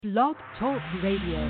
Blog Talk Radio.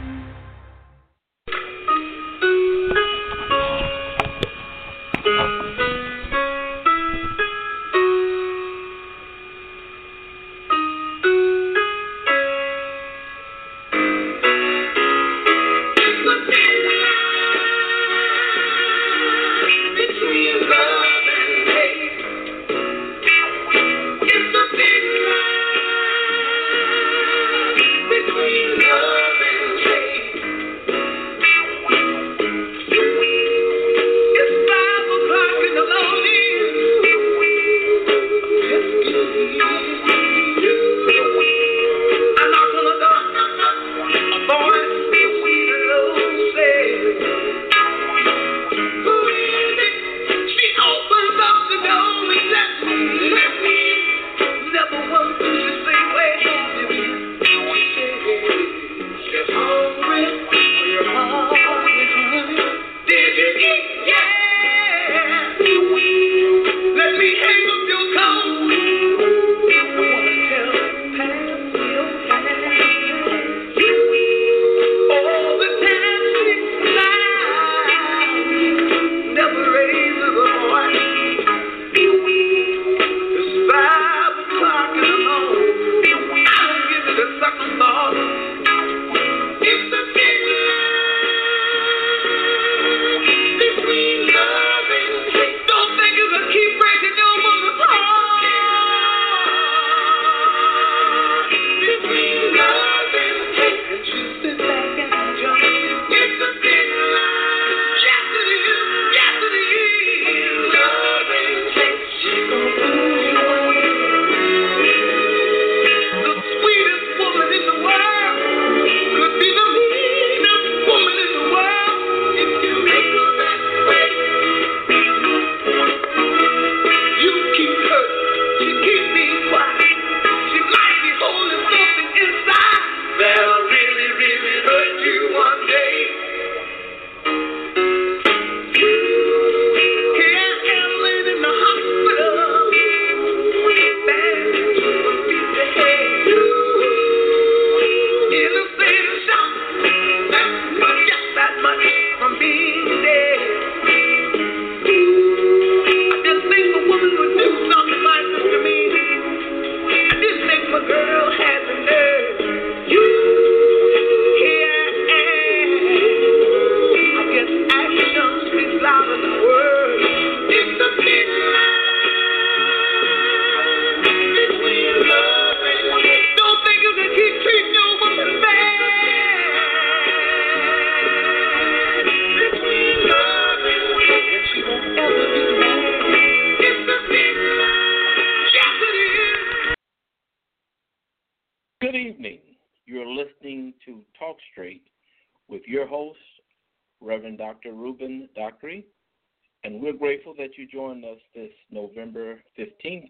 Good evening. You're listening to Talk Straight with your host, Reverend Dr. Ruben Dockery, and we're grateful that you joined us this November 15th,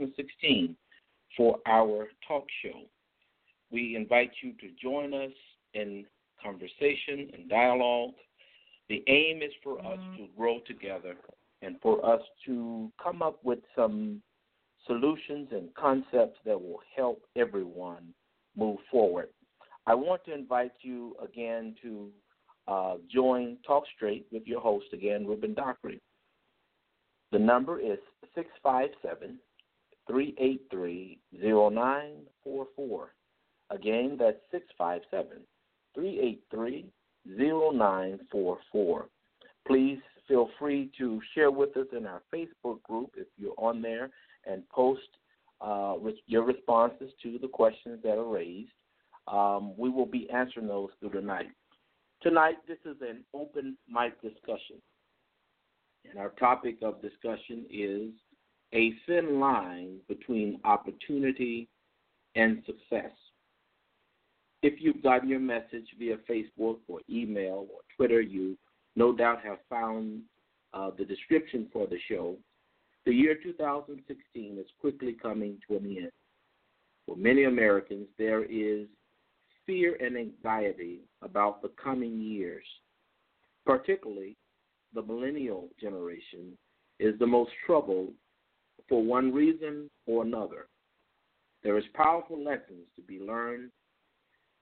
2016 for our talk show. We invite you to join us in conversation and dialogue. The aim is for us to grow together and for us to come up with some solutions and concepts that will help everyone move forward. I want to invite you again to join Talk Straight with your host again, Ruben Dockery. The number is 657-383-0944. Again, that's 657-383-0944. Please feel free to share with us in our Facebook group if you're on there and post with your responses to the questions that are raised. We will be answering those through the night. Tonight, this is an open mic discussion, and our topic of discussion is a thin line between opportunity and success. If you've gotten your message via Facebook or email or Twitter, you no doubt have found the description for the show. The year 2016 is quickly coming to an end. For many Americans, there is fear and anxiety about the coming years. Particularly, the millennial generation is the most troubled for one reason or another. There is powerful lessons to be learned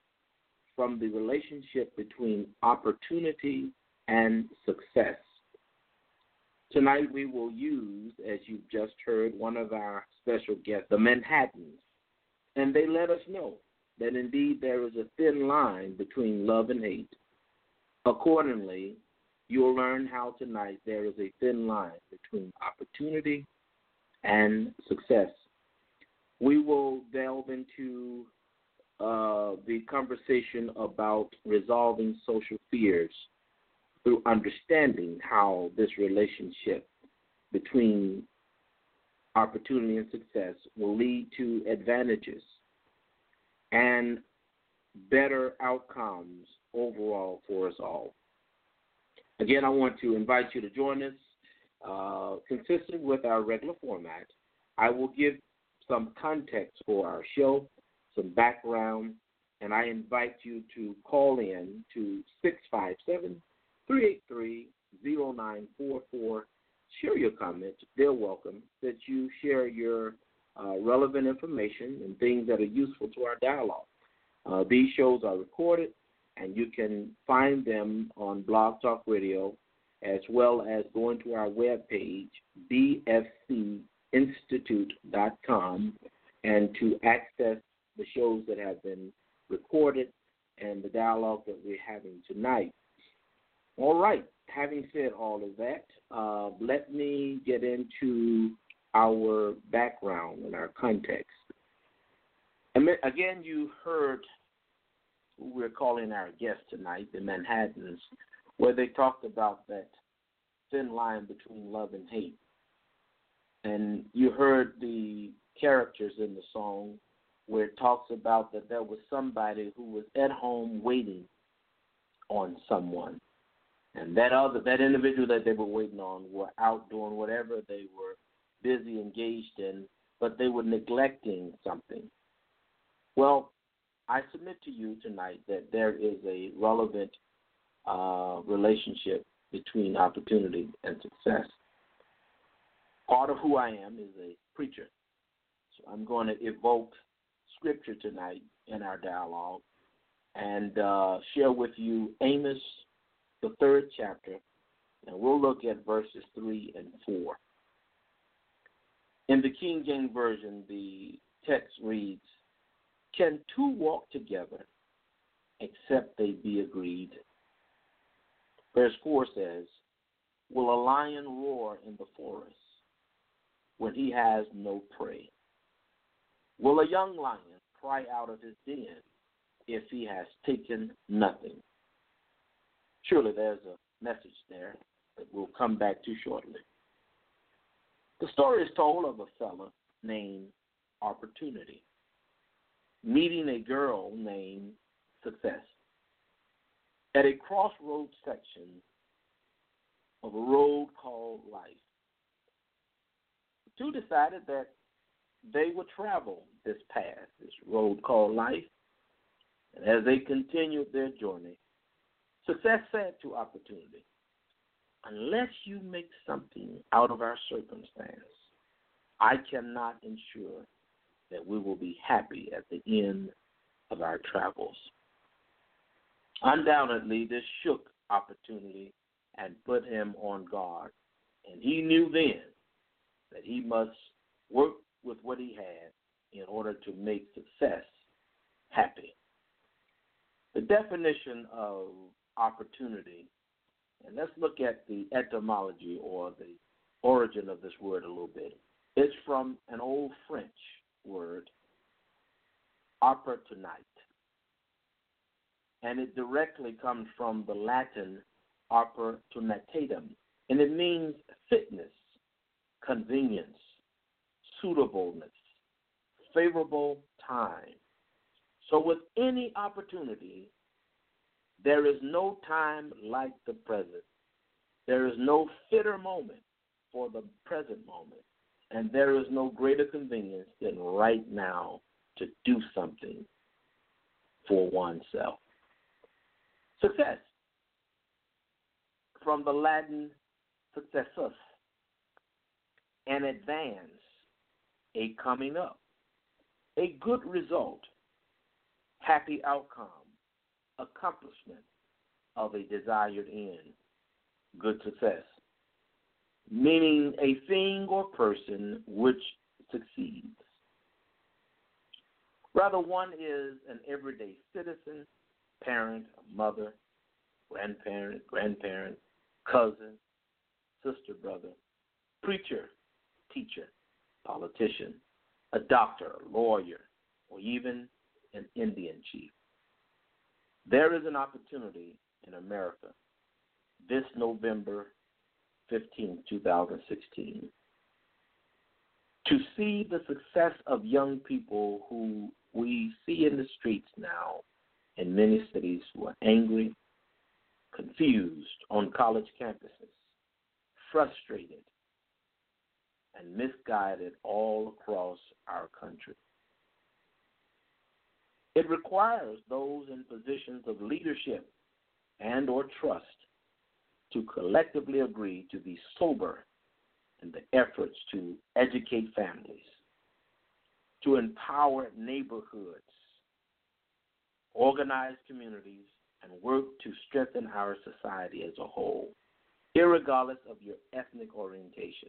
from the relationship between opportunity and success. Tonight we will use, as you've just heard, one of our special guests, the Manhattans, and they let us know that indeed there is a thin line between love and hate. Accordingly, you'll learn how tonight there is a thin line between opportunity and success. We will delve into the conversation about resolving social fears through understanding how this relationship between opportunity and success will lead to advantages and better outcomes overall for us all. Again, I want to invite you to join us. Consistent with our regular format, I will give some context for our show, some background, and I invite you to call in to 657-383-0944. Share your comments. They're welcome that you share your relevant information and things that are useful to our dialogue. These shows are recorded, and you can find them on Blog Talk Radio, as well as going to our webpage, bfcinstitute.com, and to access the shows that have been recorded and the dialogue that we're having tonight. All right. Having said all of that, let me get into our background and our context. Again, you heard who we're calling our guest tonight, the Manhattans, where they talked about that thin line between love and hate. And you heard the characters in the song where it talks about that there was somebody who was at home waiting on someone. And that individual that they were waiting on were out doing whatever they were busy engaged in, but they were neglecting something. Well, I submit to you tonight that there is a relevant relationship between opportunity and success. Part of who I am is a preacher. So I'm going to evoke scripture tonight in our dialogue and share with you Amos, the 3rd chapter, and we'll look at verses 3 and 4. In the King James Version, the text reads, "Can two walk together except they be agreed?" Verse 4 says, "Will a lion roar in the forest when he has no prey? Will a young lion cry out of his den if he has taken nothing?" Surely there's a message there that we'll come back to shortly. The story is told of a fella named Opportunity meeting a girl named Success at a crossroads section of a road called life. The two decided that they would travel this path, this road called life, and as they continued their journey, Success said to Opportunity, "Unless you make something out of our circumstance, I cannot ensure that we will be happy at the end of our travels." Undoubtedly, this shook Opportunity and put him on guard, and he knew then that he must work with what he had in order to make Success happy. The definition of opportunity, and let's look at the etymology or the origin of this word a little bit. It's from an old French word, opportunite, and it directly comes from the Latin opportunitatem, and it means fitness, convenience, suitableness, favorable time. So with any opportunity, there is no time like the present. There is no fitter moment for the present moment, and there is no greater convenience than right now to do something for oneself. Success, from the Latin successus, an advance, a coming up, a good result, happy outcome, accomplishment of a desired end, good success, meaning a thing or person which succeeds. Rather, one is an everyday citizen, parent, mother, grandparent, cousin, sister, brother, preacher, teacher, politician, a doctor, a lawyer, or even an Indian chief. There is an opportunity in America this November 15, 2016, to see the success of young people who we see in the streets now in many cities who are angry, confused on college campuses, frustrated, and misguided all across our country. It requires those in positions of leadership and or trust to collectively agree to be sober in the efforts to educate families, to empower neighborhoods, organize communities, and work to strengthen our society as a whole, irregardless of your ethnic orientation.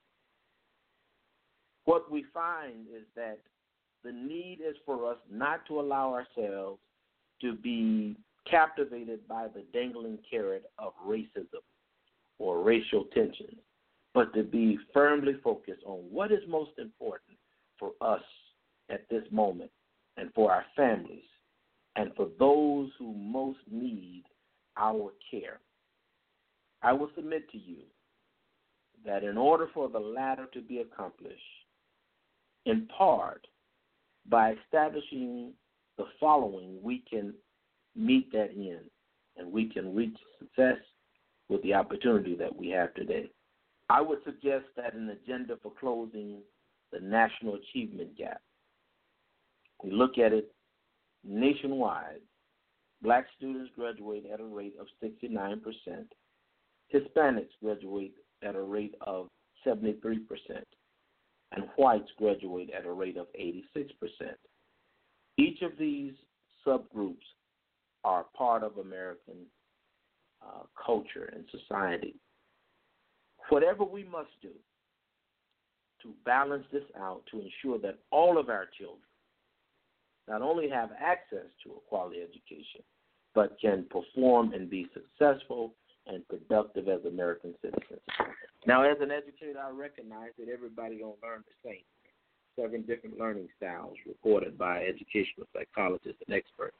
What we find is that the need is for us not to allow ourselves to be captivated by the dangling carrot of racism or racial tensions, but to be firmly focused on what is most important for us at this moment and for our families and for those who most need our care. I will submit to you that in order for the latter to be accomplished, in part, by establishing the following, we can meet that end and we can reach success with the opportunity that we have today. I would suggest that an agenda for closing the national achievement gap. We look at it nationwide. Black students graduate at a rate of 69%. Hispanics graduate at a rate of 73%. And whites graduate at a rate of 86%. Each of these subgroups are part of American culture and society. Whatever we must do to balance this out to ensure that all of our children not only have access to a quality education, but can perform and be successful and productive as American citizens. Now, as an educator, I recognize that everybody don't learn the same. 7 different learning styles reported by educational psychologists and experts.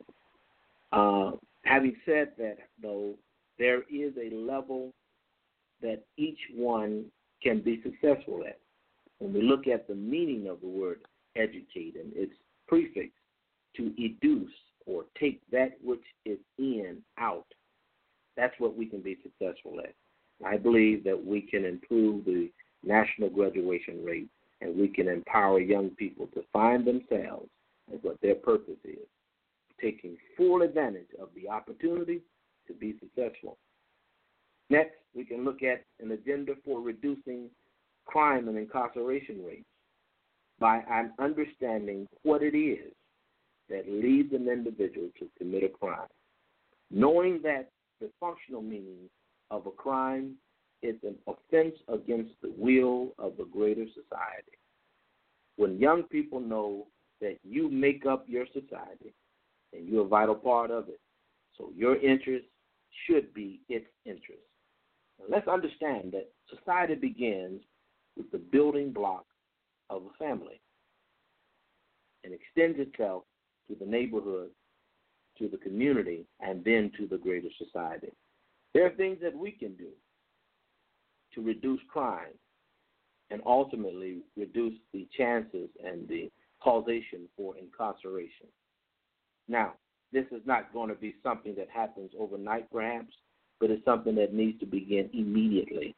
Having said that, though, there is a level that each one can be successful at. When we look at the meaning of the word educate and its prefix, to educe or take that which is in out, that's what we can be successful at. I believe that we can improve the national graduation rate and we can empower young people to find themselves and what their purpose is, taking full advantage of the opportunity to be successful. Next, we can look at an agenda for reducing crime and incarceration rates by understanding what it is that leads an individual to commit a crime. Knowing that the functional meaning of a crime is an offense against the will of the greater society. When young people know that you make up your society and you're a vital part of it, so your interest should be its interest. Now, let's understand that society begins with the building block of a family and extends itself to the neighborhood, to the community, and then to the greater society. There are things that we can do to reduce crime and ultimately reduce the chances and the causation for incarceration. Now, this is not going to be something that happens overnight perhaps, but it's something that needs to begin immediately.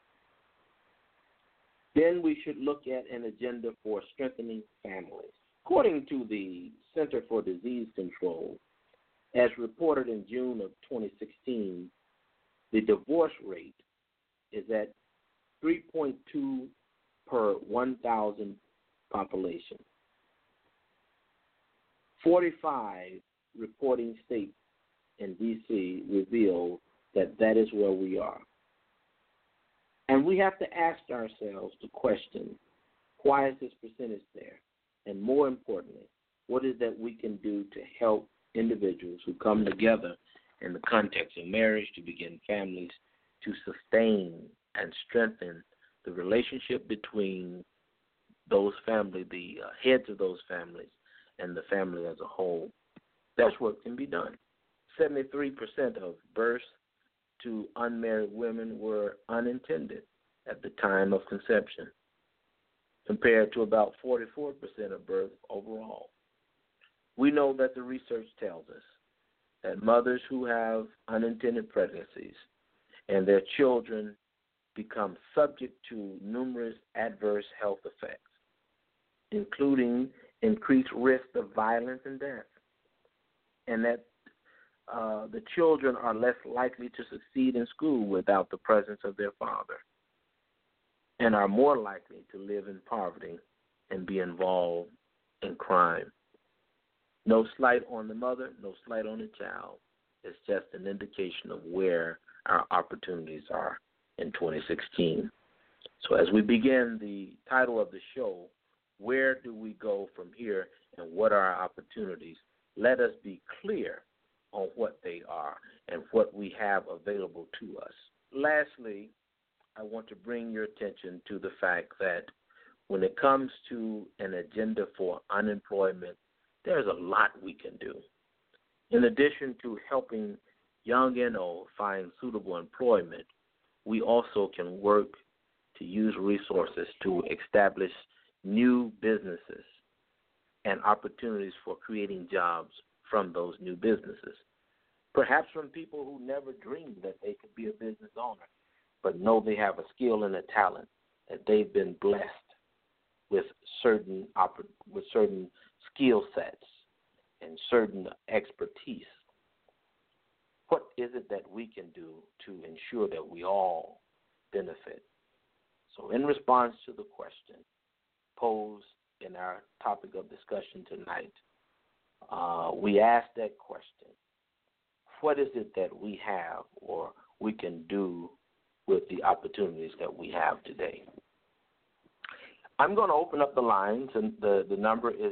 Then we should look at an agenda for strengthening families. According to the Center for Disease Control, as reported in June of 2016, the divorce rate is at 3.2 per 1,000 population. 45 reporting states in D.C. reveal that is where we are. And we have to ask ourselves the question, why is this percentage there? And more importantly, what is that we can do to help individuals who come together in the context of marriage to begin families to sustain and strengthen the relationship between those families, the heads of those families, and the family as a whole. That's what can be done. 73% of births to unmarried women were unintended at the time of conception, compared to about 44% of births overall. We know that the research tells us that mothers who have unintended pregnancies and their children become subject to numerous adverse health effects, including increased risk of violence and death, and that the children are less likely to succeed in school without the presence of their father, and are more likely to live in poverty and be involved in crime. No slight on the mother, no slight on the child. It's just an indication of where our opportunities are in 2016. So as we begin the title of the show, where do we go from here and what are our opportunities? Let us be clear on what they are and what we have available to us. Lastly, I want to bring your attention to the fact that when it comes to an agenda for unemployment, there's a lot we can do. In addition to helping young and old find suitable employment, we also can work to use resources to establish new businesses and opportunities for creating jobs from those new businesses. Perhaps from people who never dreamed that they could be a business owner, but know they have a skill and a talent, that they've been blessed with certain skill sets and certain expertise. What is it that we can do to ensure that we all benefit? So in response to the question posed in our topic of discussion tonight, we asked that question: what is it that we have or we can do with the opportunities that we have today? I'm going to open up the lines, and the number is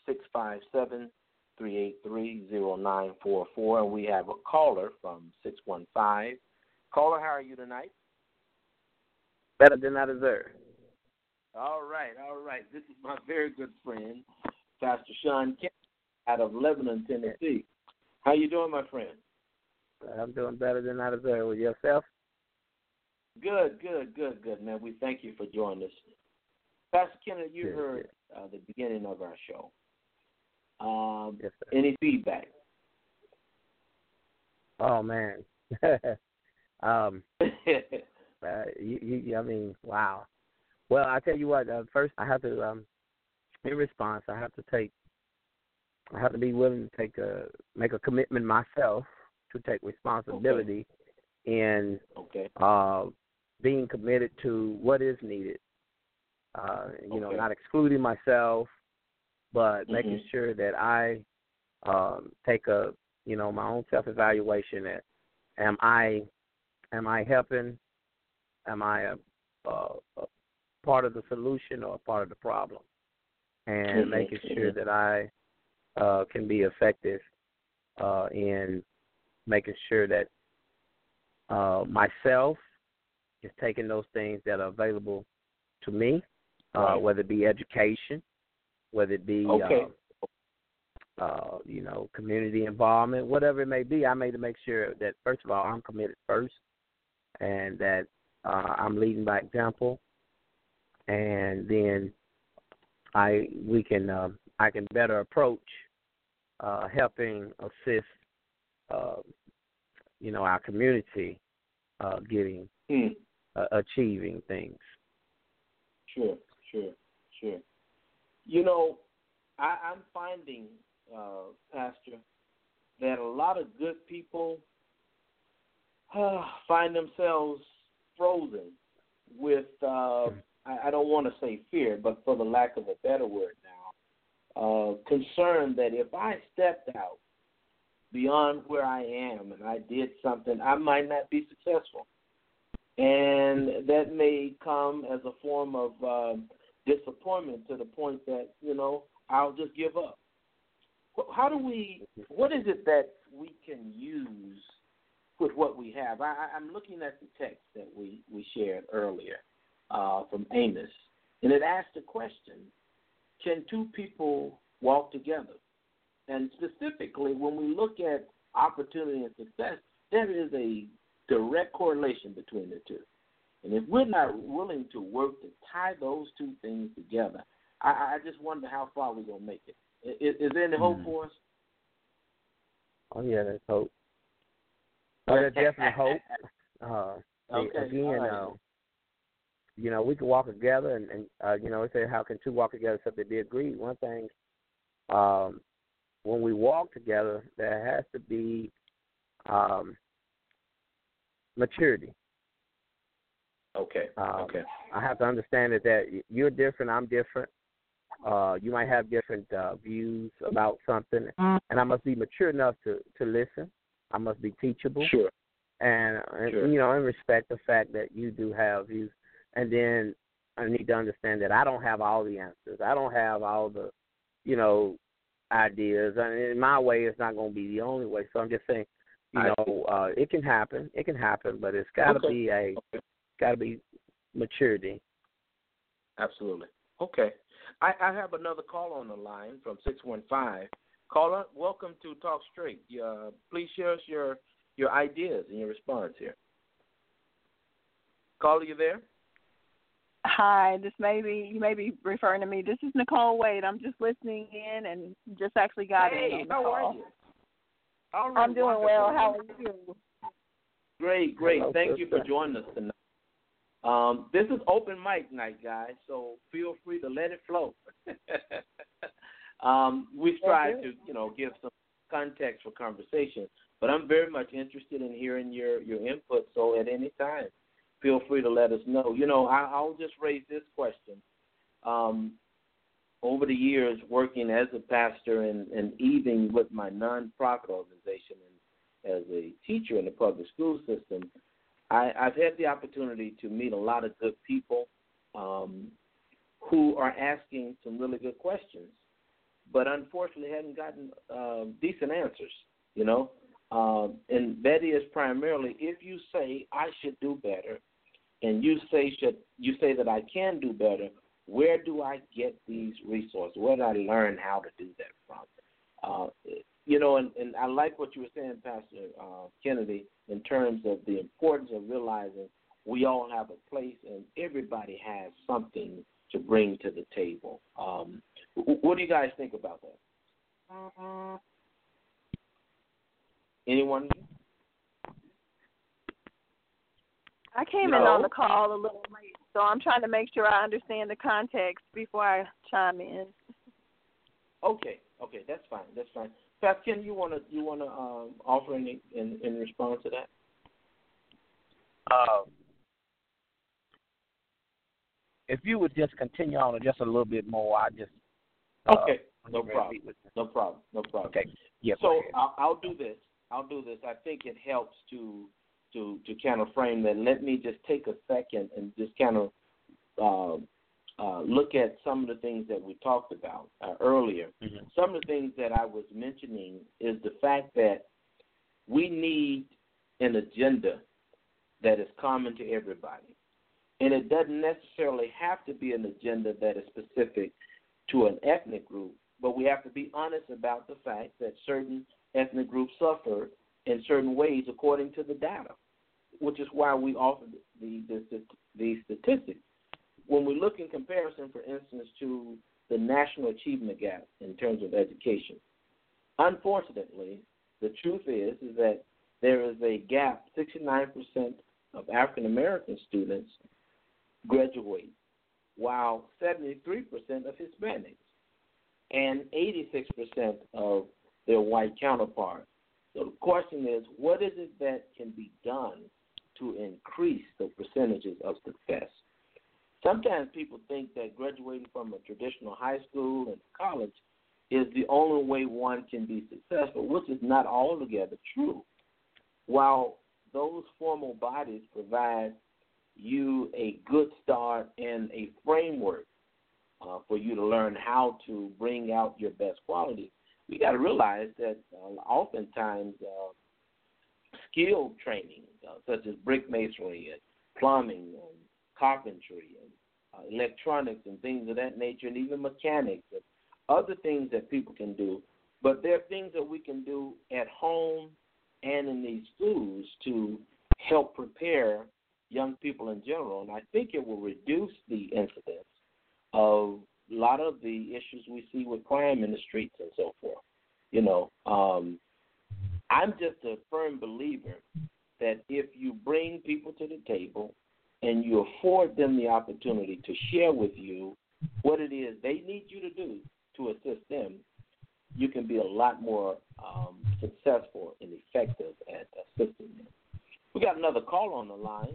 657-383-0944, and we have a caller from 615. Caller, how are you tonight? Better than I deserve. All right. This is my very good friend, Pastor Sean Kemp, out of Lebanon, Tennessee. How you doing, my friend? I'm doing better than I deserve. With yourself? Good, man. We thank you for joining us. Pastor Kenneth, you heard the beginning of our show. Yes, sir. Any feedback? Oh, man. I mean, wow. Well, I tell you what, first I have to, in response, I have to be willing to make a commitment myself to take responsibility in being committed to what is needed. Not excluding myself, but making sure that I take my own self-evaluation. Am I helping? Am I a part of the solution or a part of the problem? And making sure that I can be effective in making sure that myself is taking those things that are available to me, whether it be education, whether it be community involvement, whatever it may be. I made to make sure that, first of all, I'm committed first, and that I'm leading by example, and then I can better approach helping assist our community achieving things. Sure. I'm finding, Pastor, that a lot of good people find themselves frozen with, I don't want to say fear, but for the lack of a better word now, concern that if I stepped out beyond where I am and I did something, I might not be successful. And that may come as a form of disappointment to the point that, I'll just give up. What is it that we can use with what we have? I'm looking at the text that we shared earlier from Amos, and it asked the question, can two people walk together? And specifically, when we look at opportunity and success, there is a direct correlation between the two. And if we're not willing to work to tie those two things together, I just wonder how far we're going to make it. Is there any hope for us? Oh, yeah, there's hope. Oh, there's definitely hope. Okay. Again, we can walk together, and it says, how can two walk together except they be agreed? One thing, when we walk together, there has to be maturity. Okay. I have to understand that you're different, I'm different. You might have different views about something, and I must be mature enough to listen. I must be teachable. Sure. And and respect the fact that you do have views. And then I need to understand that I don't have all the answers. I don't have all the, ideas. And my way is not going to be the only way. So I'm just saying, it can happen. It can happen, but it's got to be maturity. Absolutely. Okay. I have another call on the line from 615. Caller, welcome to Talk Straight. Please share us your ideas and your response here. Caller, you there? Hi, you may be referring to me. This is Nicole Wade. I'm just listening in and just actually got in on the how call. are you? All right, I'm doing wonderful. well. How are you? Great. Hello, Thank you for sister. joining us tonight. This is open mic night, guys, so feel free to let it flow. We strive to, give some context for conversation, but I'm very much interested in hearing your input, so at any time, feel free to let us know. I'll just raise this question. Over the years, working as a pastor and even with my nonprofit organization and as a teacher in the public school system, I've had the opportunity to meet a lot of good people who are asking some really good questions, but unfortunately haven't gotten decent answers, and that is primarily if you say I should do better and you say that I can do better, where do I get these resources? Where do I learn how to do that from? And I like what you were saying, Pastor Kennedy, in terms of the importance of realizing we all have a place and everybody has something to bring to the table. What do you guys think about that? Anyone? I came in on the call a little late, so I'm trying to make sure I understand the context before I chime in. Okay, that's fine. Pastor Ken, you wanna offer any in response to that? If you would just continue on just a little bit more, okay, no problem. Okay, yeah. So I'll do this. I think it helps to kind of frame that. Let me just take a second and just kind of look at some of the things that we talked about earlier. Mm-hmm. Some of the things that I was mentioning is the fact that we need an agenda that is common to everybody. And it doesn't necessarily have to be an agenda that is specific to an ethnic group, but we have to be honest about the fact that certain ethnic groups suffer in certain ways according to the data, which is why we offer these statistics. When we look in comparison, for instance, to the national achievement gap in terms of education, unfortunately, the truth is that there is a gap. 69% of African-American students graduate, while 73% of Hispanics and 86% of their white counterparts. So the question is, what is it that can be done to increase the percentages of success? Sometimes people think that graduating from a traditional high school and college is the only way one can be successful, which is not altogether true. While those formal bodies provide you a good start and a framework for you to learn how to bring out your best quality, we got to realize that oftentimes skilled training, such as brick masonry and plumbing and carpentry and electronics and things of that nature, and even mechanics and other things that people can do, but there are things that we can do at home and in these schools to help prepare young people in general. And I think it will reduce the incidence of a lot of the issues we see with crime in the streets and so forth. You know, I'm just a firm believer that if you bring people to the table and you afford them the opportunity to share with you what it is they need you to do to assist them, you can be a lot more successful and effective at assisting them. We got another call on the line,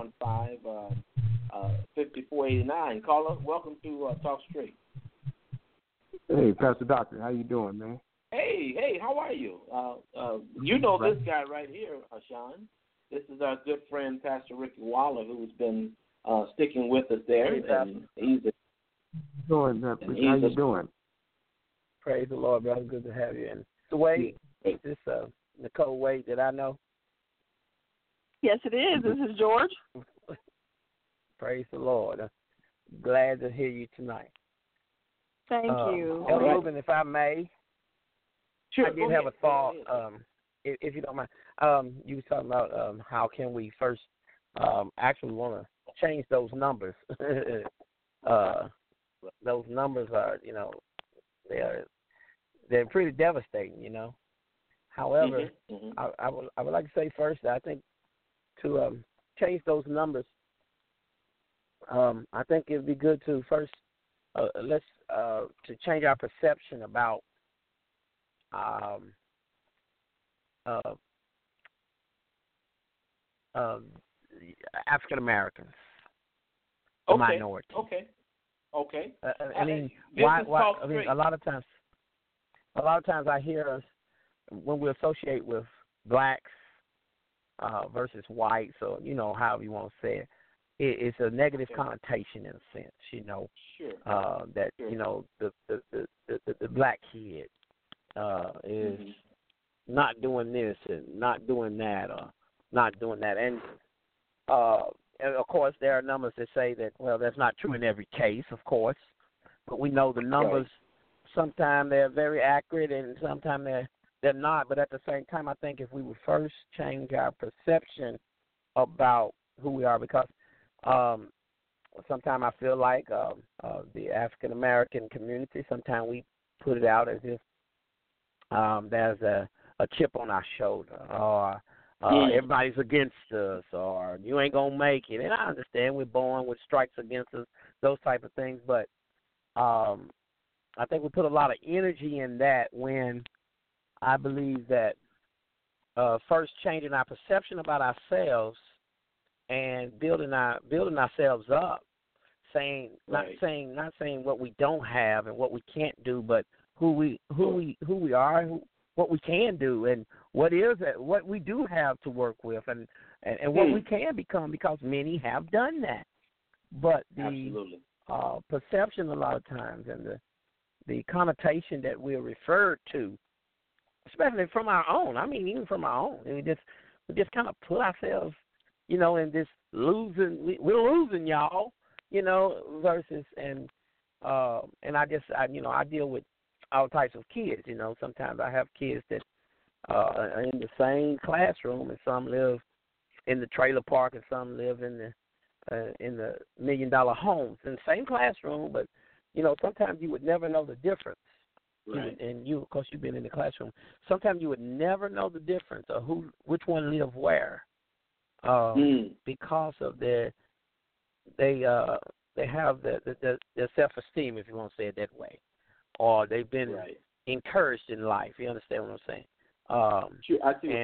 615-5489. Caller, welcome to Talk Straight. Hey, Pastor Doctor, how you doing, man? Hey, how are you? You know this guy right here, Sean. This is our good friend, Pastor Ricky Waller, who's been sticking with us there. Hey, and he's How you doing? Praise the Lord, brother. Good to have you. And the way is this Nicole Wade that I know? Yes, it is. This is George. Praise the Lord. Glad to hear you tonight. Thank you. Elder Reuben, if I may, sure, I did have a thought, if you don't mind. You were talking about how can we first actually want to change those numbers. Those numbers are, they're pretty devastating, However, I would like to say first that I think to change those numbers, I think it would be good to first to change our perception about African Americans, minorities. Okay. I mean, why? I mean, a lot of times I hear us when we associate with blacks versus whites, or however you want to say it. It's a negative connotation in a sense, Sure. That sure. The black kid is not doing this and not doing that, or not doing that, and of course there are numbers that say that that's not true in every case, of course, but we know the numbers. Sometimes they're very accurate, and sometimes they're not. But at the same time, I think if we would first change our perception about who we are, because sometimes I feel like the African American community, sometimes we put it out as if there's a chip on our shoulder, or everybody's against us, or you ain't gonna make it. And I understand we're born with strikes against us, those type of things, but I think we put a lot of energy in that when I believe that first changing our perception about ourselves and building ourselves up, not saying what we don't have and what we can't do, but who we are, and what we can do, and what we do have to work with, and what we can become, because many have done that. But the perception a lot of times, and the connotation that we're referred to, especially from our own. I mean, even from our own, we just kind of put ourselves, in this losing. We're losing, y'all. Versus and I deal with all types of kids. Sometimes I have kids that are in the same classroom, and some live in the trailer park, and some live in the $1 million homes in the same classroom, but sometimes you would never know the difference. Right. And you, of course, you've been in the classroom. Sometimes you would never know the difference of which one live where, because of they have their self-esteem, if you want to say it that way, or they've been encouraged in life. You understand what I'm saying? Sure, I do.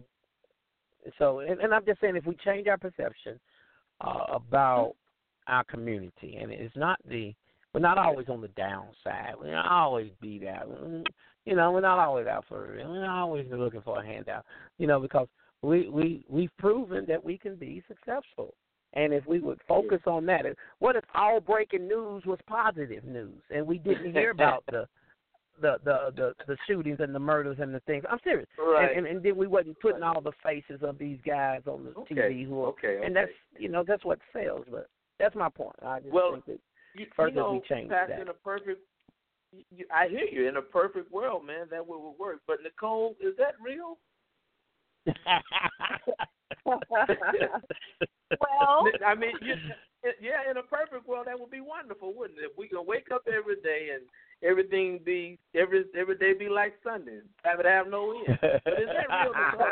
And I'm just saying, if we change our perception about our community, and it's not the We're not always on the downside. We're not always beat out. You know, we're not always out for it. We're not always looking for a handout. You know, because we've proven that we can be successful. And if we would focus on that, what if all breaking news was positive news and we didn't hear about the shootings and the murders and the things? I'm serious. Right. And then we wasn't putting all the faces of these guys on the TV who are, and that's, you know, that's what sells. But that's my point. I just think that first we change that. In a perfect, I hear you. In a perfect world, man, that would work. But Nicole, is that real? Well, I mean, in a perfect world, that would be wonderful, wouldn't it? We can wake up every day and everything be every day be like Sunday. Have no end. But is that real,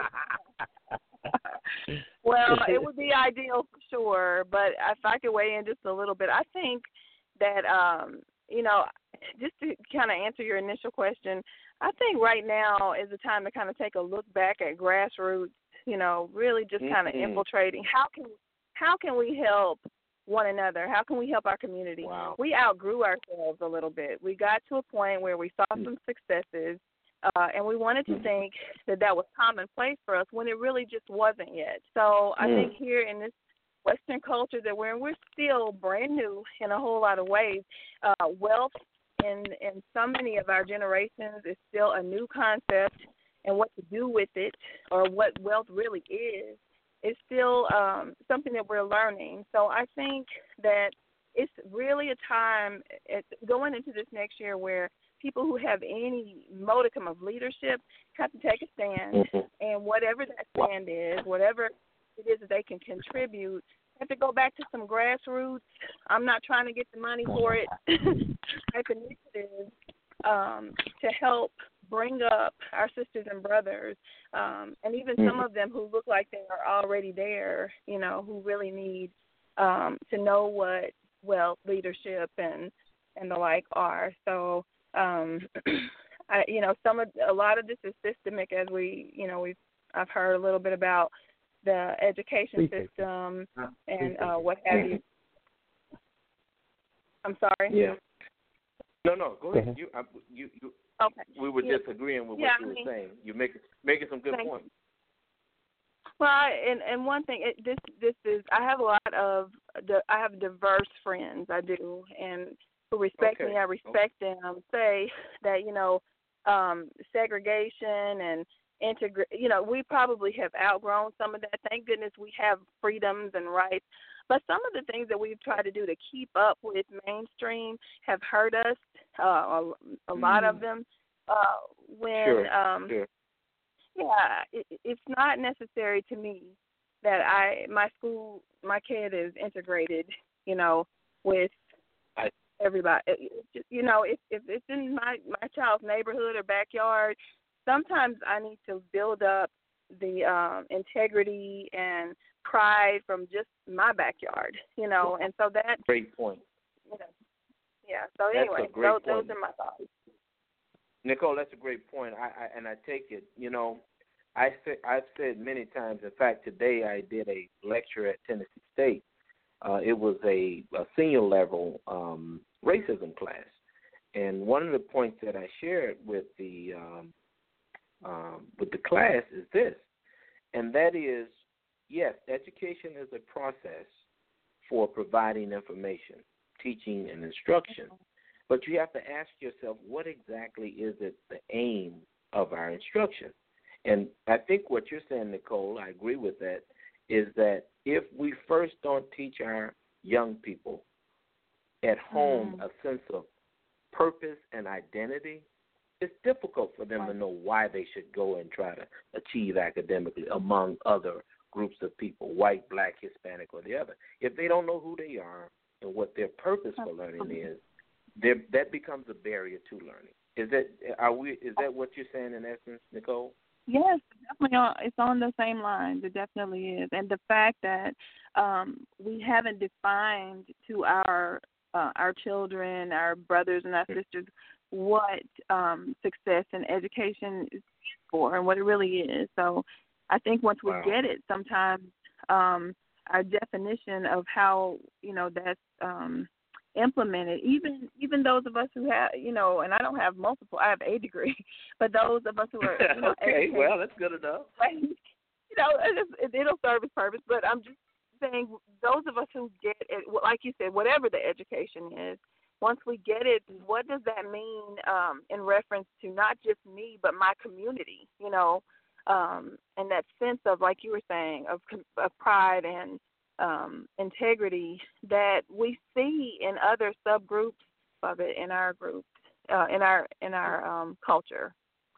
Nicole? Well, it would be ideal for sure. But if I could weigh in just a little bit, I think that you know, just to kind of answer your initial question, I think right now is the time to kind of take a look back at grassroots. You know, really just kind of infiltrating. How can we help one another? How can we help our community? Wow. We outgrew ourselves a little bit. We got to a point where we saw some successes, and we wanted to think that was commonplace for us when it really just wasn't yet. So I think here in this Western culture that we're in, we're still brand new in a whole lot of ways. Wealth in so many of our generations is still a new concept, and what to do with it or what wealth really is still something that we're learning. So I think that it's really a time going into this next year where people who have any modicum of leadership have to take a stand, and whatever that stand is, whatever it is that they can contribute, have to go back to some grassroots. I'm not trying to get the money for it. Type initiatives to help bring up our sisters and brothers, and even some of them who look like they are already there, you know, who really need to know what wealth, leadership, and the like are. So, you know, a lot of this is systemic, as I've heard a little bit about the education system and what have you. I'm sorry. Yeah. No, go ahead. You okay. We were just agreeing with what you were saying. You're making some good points. Well, and one thing, this is, I have diverse friends. I do, and who respect me. I respect them. Say that, you know, segregation and you know, we probably have outgrown some of that. Thank goodness we have freedoms and rights. But some of the things that we've tried to do to keep up with mainstream have hurt us, a lot of them. It's not necessary to me that my kid is integrated, you know, with everybody. You know, if it's in my child's neighborhood or backyard, sometimes I need to build up the integrity and pride from just my backyard, you know, and so that great point. You know, yeah. So anyway, those are my thoughts. Nicole, that's a great point. I take it. You know, I've said many times. In fact, today I did a lecture at Tennessee State. It was a senior level racism class, and one of the points that I shared with the class is this, and that is, yes, education is a process for providing information, teaching, and instruction. But you have to ask yourself, what exactly is it the aim of our instruction? And I think what you're saying, Nicole, I agree with that, is that if we first don't teach our young people at home a sense of purpose and identity, it's difficult for them to know why they should go and try to achieve academically among other groups of people, white, black, Hispanic, or the other. If they don't know who they are and what their purpose for learning is, that becomes a barrier to learning. Is that what you're saying in essence, Nicole? Yes, definitely. It's on the same lines. It definitely is. And the fact that we haven't defined to our children, our brothers and our sisters, what success in education is for and what it really is. So I think once we get it, sometimes our definition of how, you know, that's implemented. Even those of us who have, and I don't have multiple. I have a degree, but those of us who are, okay, well, that's good enough. It'll serve its purpose. But I'm just saying, those of us who get it, like you said, whatever the education is, once we get it, what does that mean in reference to not just me but my community? And that sense of, like you were saying, of pride and integrity that we see in other subgroups of it in our groups, in our culture.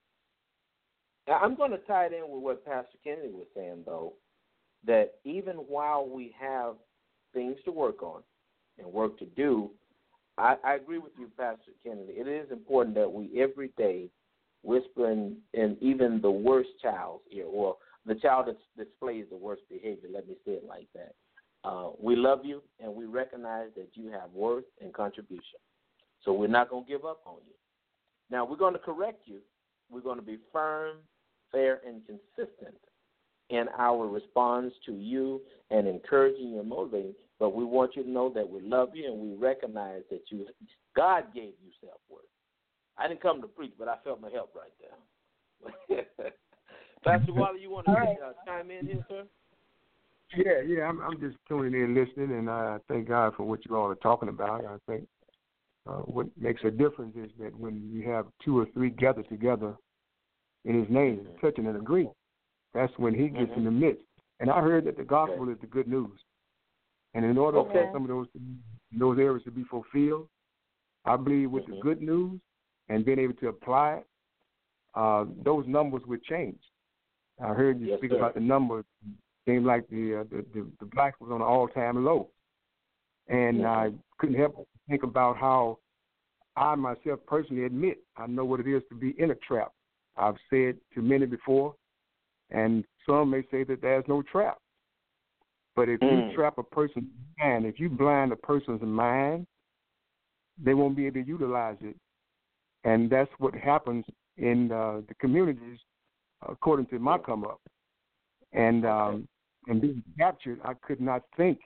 Now, I'm going to tie it in with what Pastor Kennedy was saying, though, that even while we have things to work on and work to do, I agree with you, Pastor Kennedy. It is important that we every day whisper in even the worst child's ear, or the child that displays the worst behavior, let me say it like that. We love you, and we recognize that you have worth and contribution. So we're not going to give up on you. Now, we're going to correct you. We're going to be firm, fair, and consistent in our response to you and encouraging you and motivating. But we want you to know that we love you, and we recognize that God gave you self-worth. I didn't come to preach, but I felt my help right there. Pastor Wally, you want to chime in here, sir? Yeah, I'm just tuning in, listening, and I thank God for what you all are talking about. I think what makes a difference is that when you have two or three gathered together in His name, touching and agreeing, that's when He gets in the midst. And I heard that the gospel is the good news. And in order for some of those areas to be fulfilled, I believe with the good news and being able to apply it, those numbers would change. I heard you speak about the numbers. It seemed like the blacks was on an all-time low. And I couldn't help but think about how I myself personally admit I know what it is to be in a trap. I've said to many before, and some may say that there's no trap. But if you trap a person's mind, if you blind a person's mind, they won't be able to utilize it. And that's what happens in the communities, according to my come up. And being captured, I could not think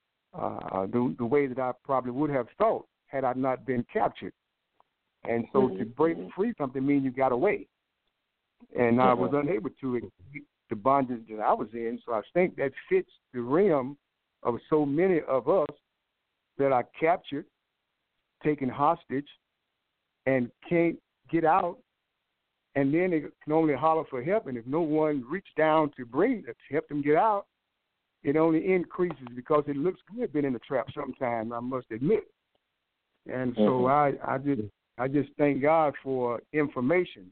the way that I probably would have thought had I not been captured. And so to break free something means you got away. And I was unable to escape the bondage that I was in. So I think that fits the realm of so many of us that are captured, taken hostage, and can't get out. And then they can only holler for help. And if no one reached down to help them get out, it only increases because it looks good being in the trap sometimes, I must admit. And so I just thank God for information.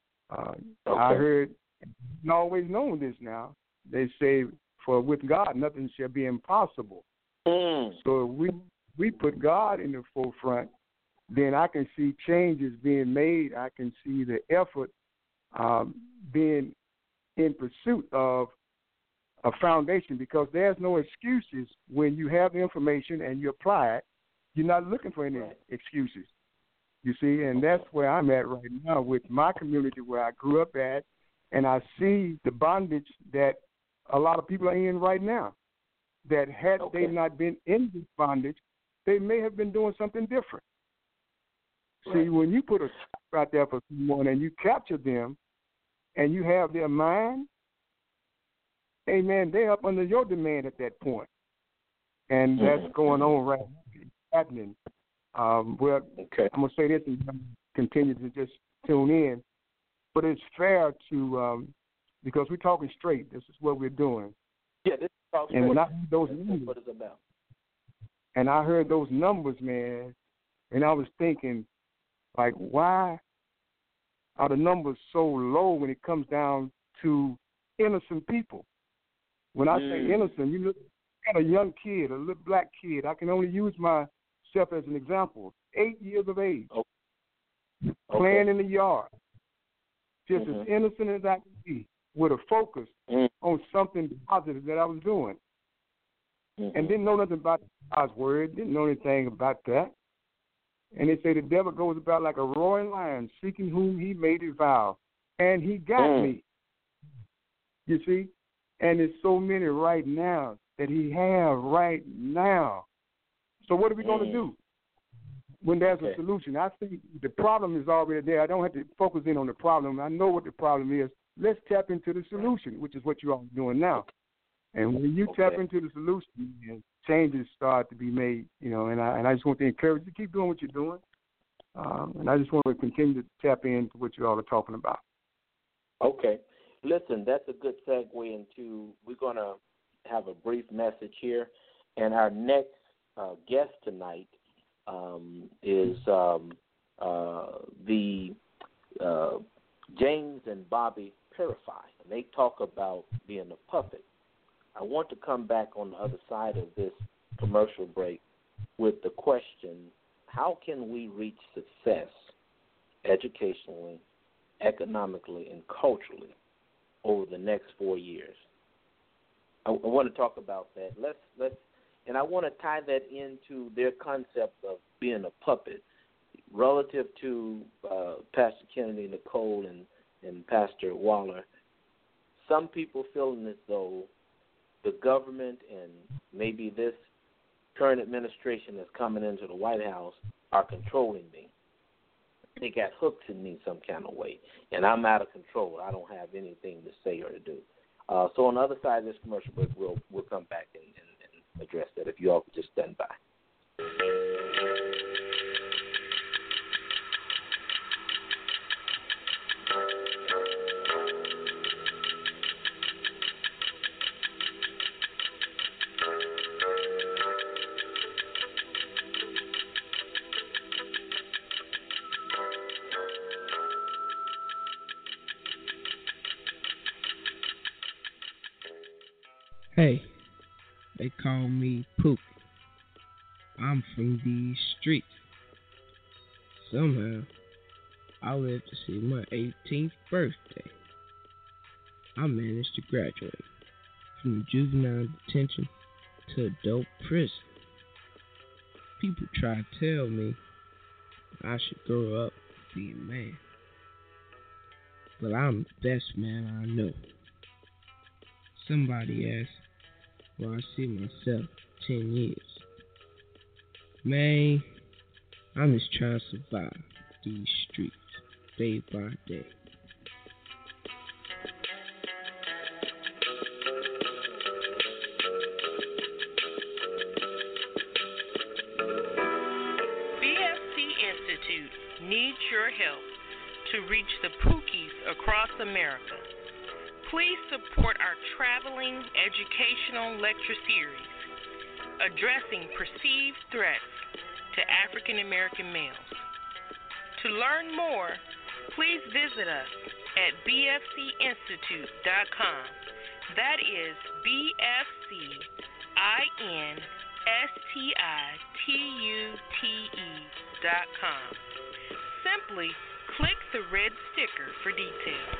I heard, and always known this now, they say, for with God nothing shall be impossible. So if we put God in the forefront, then I can see changes being made. I can see the effort being in pursuit of a foundation, because there's no excuses when you have the information and you apply it. You're not looking for any excuses, you see, and that's where I'm at right now with my community where I grew up at, and I see the bondage that a lot of people are in right now, that had they not been in this bondage, they may have been doing something different. See, when you put a trap out there for someone and you capture them and you have their mind, amen, they're up under your demand at that point. And that's going on right now, happening. I'm going to say this and continue to just tune in. But it's fair to, because we're talking straight, this is what we're doing. Yeah, this is talking and straight. when I heard those numbers, what it's about. And I heard those numbers, man, and I was thinking, like, why are the numbers so low when it comes down to innocent people? When I say innocent, you look at a young kid, a little black kid. I can only use myself as an example. 8 years of age, playing in the yard, just as innocent as I could be, with a focus on something positive that I was doing. And didn't know nothing about God's word, didn't know anything about that. And they say the devil goes about like a roaring lion, seeking whom he may devour. And he got me. You see? And there's so many right now that he have right now. So what are we going to do? when there's a solution. I think the problem is already there. I don't have to focus in on the problem. I know what the problem is. Let's tap into the solution, which is what you're all doing now. And when you tap into the solution, changes start to be made, and I just want to encourage you to keep doing what you're doing. And I just want to continue to tap into what you all are talking about. Okay. Listen, that's a good segue into, we're going to have a brief message here. And our next guest tonight is the James and Bobby Purify. And they talk about being a puppet. I want to come back on the other side of this commercial break with the question, how can we reach success educationally, economically, and culturally over the next 4 years? I want to talk about that. Let's, and I want to tie that into their concept of being a puppet relative to Pastor Kennedy, Nicole, and Pastor Waller. Some people feeling as though the government and maybe this current administration that's coming into the White House are controlling me. They got hooked in me some kind of way, and I'm out of control. I don't have anything to say or to do. So on the other side of this commercial break, we'll come back and address that if you all could just stand by. Hey, they call me Poop. I'm from these streets. Somehow, I lived to see my 18th birthday. I managed to graduate from juvenile detention to adult prison. People try to tell me I should grow up and be a man. But I'm the best man I know. Somebody asked where I see myself 10 years. Man, I'm just trying to survive these streets day by day. BFC Institute needs your help to reach the Pookies across America. Please support our traveling educational lecture series addressing perceived threats to African American males. To learn more, please visit us at bfcinstitute.com. That is bfcinstitute.com. Simply click the red sticker for details.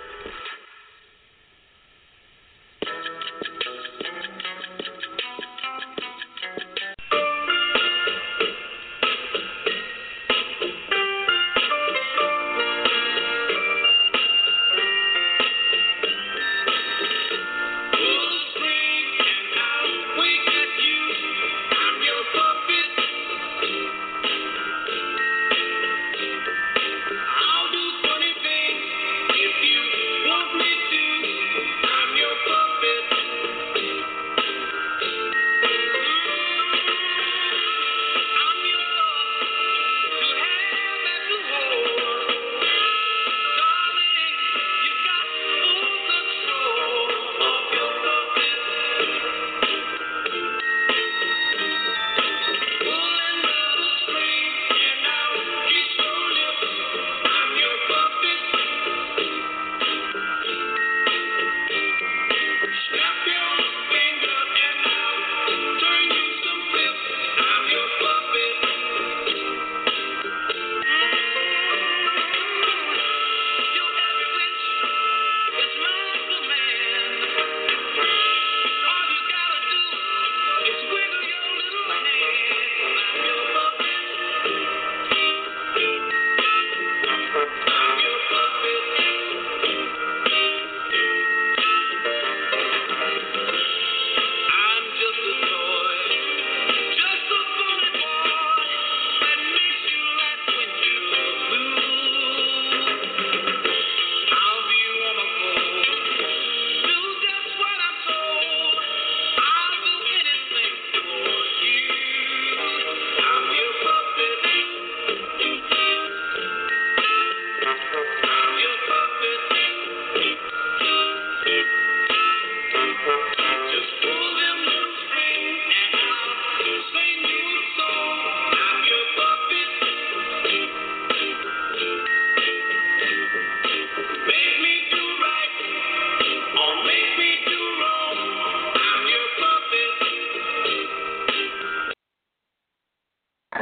I'll do funny things if you want me.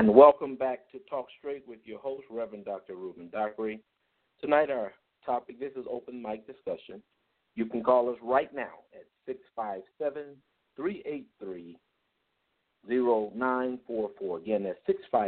And welcome back to Talk Straight with your host, Reverend Dr. Reuben Dockery. Tonight our topic, this is open mic discussion. You can call us right now at 657-383-0944. Again, that's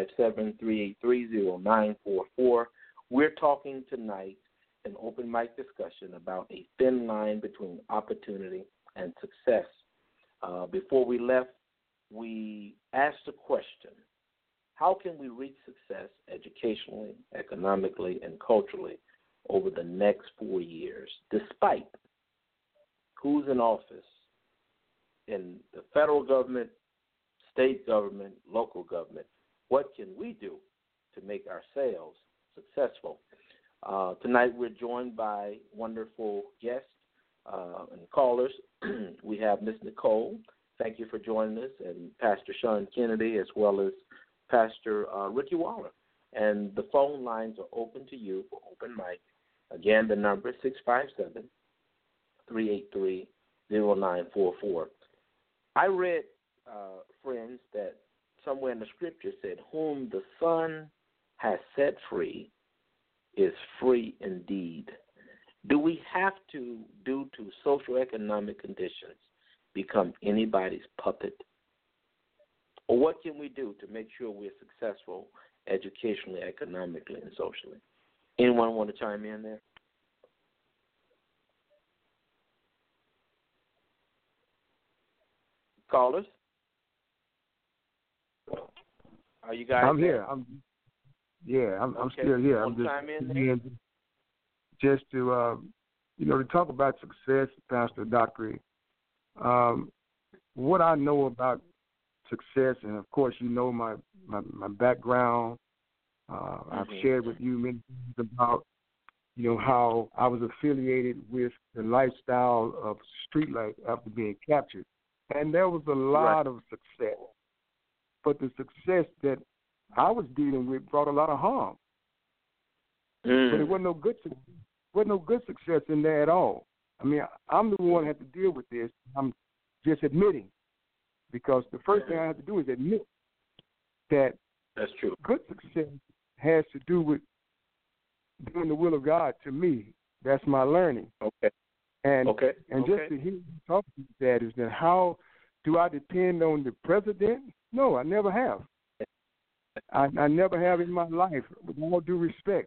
657-383-0944. We're talking tonight an open mic discussion about a thin line between opportunity and success. Before we left, we asked a question: how can we reach success educationally, economically, and culturally over the next 4 years, despite who's in office in the federal government, state government, local government? What can we do to make ourselves successful? Tonight we're joined by wonderful guests and callers. We have Ms. Nicole. Thank you for joining us, and Pastor Sean Kennedy, as well as Pastor Ricky Waller. And the phone lines are open to you for open mic. Again, the number is 657-383-0944. I read, friends, that somewhere in the scripture said, whom the Son has set free is free indeed. Do we have to, due to social economic conditions, become anybody's puppet? Or what can we do to make sure we're successful educationally, economically, and socially? Anyone want to chime in there? Callers? Are you guys I'm there? here. I'm Okay. still here. I'm Want to chime in there? just to to talk about success, Pastor Dockery. What I know about success, and of course you know my background. I've shared with you many things about how I was affiliated with the lifestyle of street life after being captured, and there was a lot of success, but the success that I was dealing with brought a lot of harm. But it wasn't no good success in there at all. I mean, I'm the one who had to deal with this. I'm just admitting, because the first thing I have to do is admit that that's true. Good success has to do with doing the will of God. To me, that's my learning. Okay. And just to hear you talk about that is that how do I depend on the president? No, I never have. I never have in my life, with all due respect.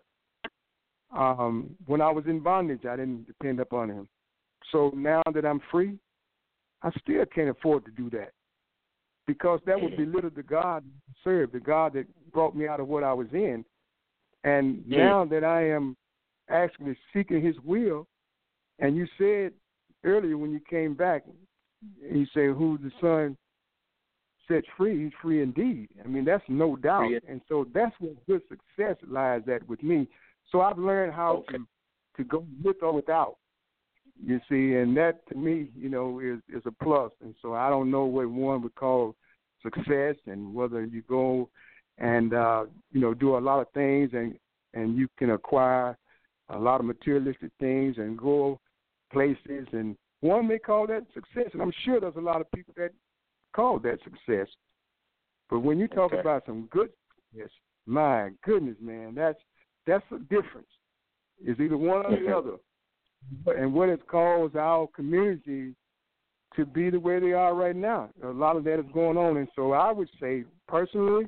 When I was in bondage, I didn't depend upon him. So now that I'm free, I still can't afford to do that, because that would belittle the God I serve, the God that brought me out of what I was in. And now that I am actually seeking his will, and you said earlier when you came back, you said who the Son set free, he's free indeed. I mean, that's no doubt. And so that's where good success lies at with me. So I've learned how to go with or without, you see, and that to me, is a plus. And so I don't know what one would call success, and whether you go and, do a lot of things and you can acquire a lot of materialistic things and go places, and one may call that success. And I'm sure there's a lot of people that call that success. But when you talk about some good success, my goodness, man, that's a difference. It's either one or the other. And what has caused our community to be the way they are right now, a lot of that is going on. And so I would say, personally,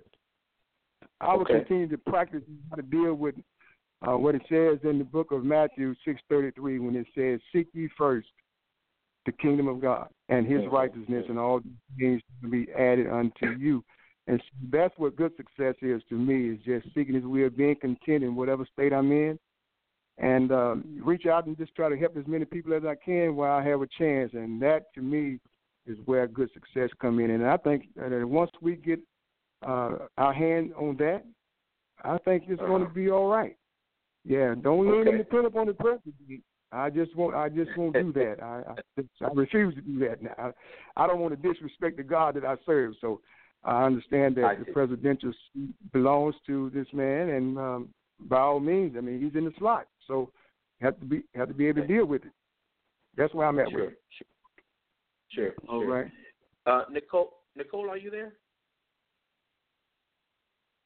I would continue to practice how to deal with what it says in the book of Matthew 6:33, when it says, seek ye first the kingdom of God and his righteousness, and all things will be added unto you. And so that's what good success is to me, is just seeking his will, being content in whatever state I'm in, and reach out and just try to help as many people as I can while I have a chance. And that, to me, is where good success come in. And I think that once we get our hand on that, I think it's going to be all right. Yeah, don't lean and depend upon the president. I just won't do that. I refuse to do that now. I don't want to disrespect the God that I serve. So I understand that the presidential seat belongs to this man, and by all means, I mean, he's in the slot. So you have to be able to deal with it. That's where I'm at with it. Sure. All right. Nicole, are you there?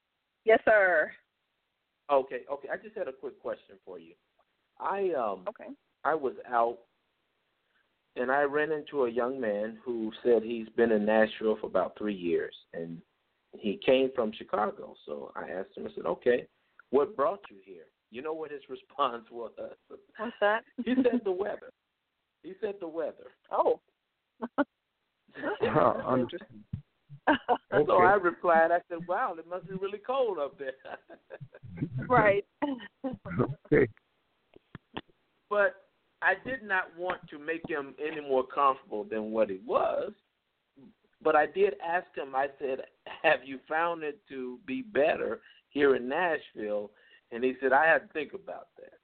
Yes, sir. Okay. I just had a quick question for you. I was out and I ran into a young man who said he's been in Nashville for about 3 years, and he came from Chicago. So I asked him, I said, okay, what brought you here? You know what his response was? What's that? He said the weather. Oh. Interesting. Okay. So I replied, I said, wow, it must be really cold up there. Right. Okay. But I did not want to make him any more comfortable than what he was. But I did ask him, I said, have you found it to be better here in Nashville? And he said, I had to think about that.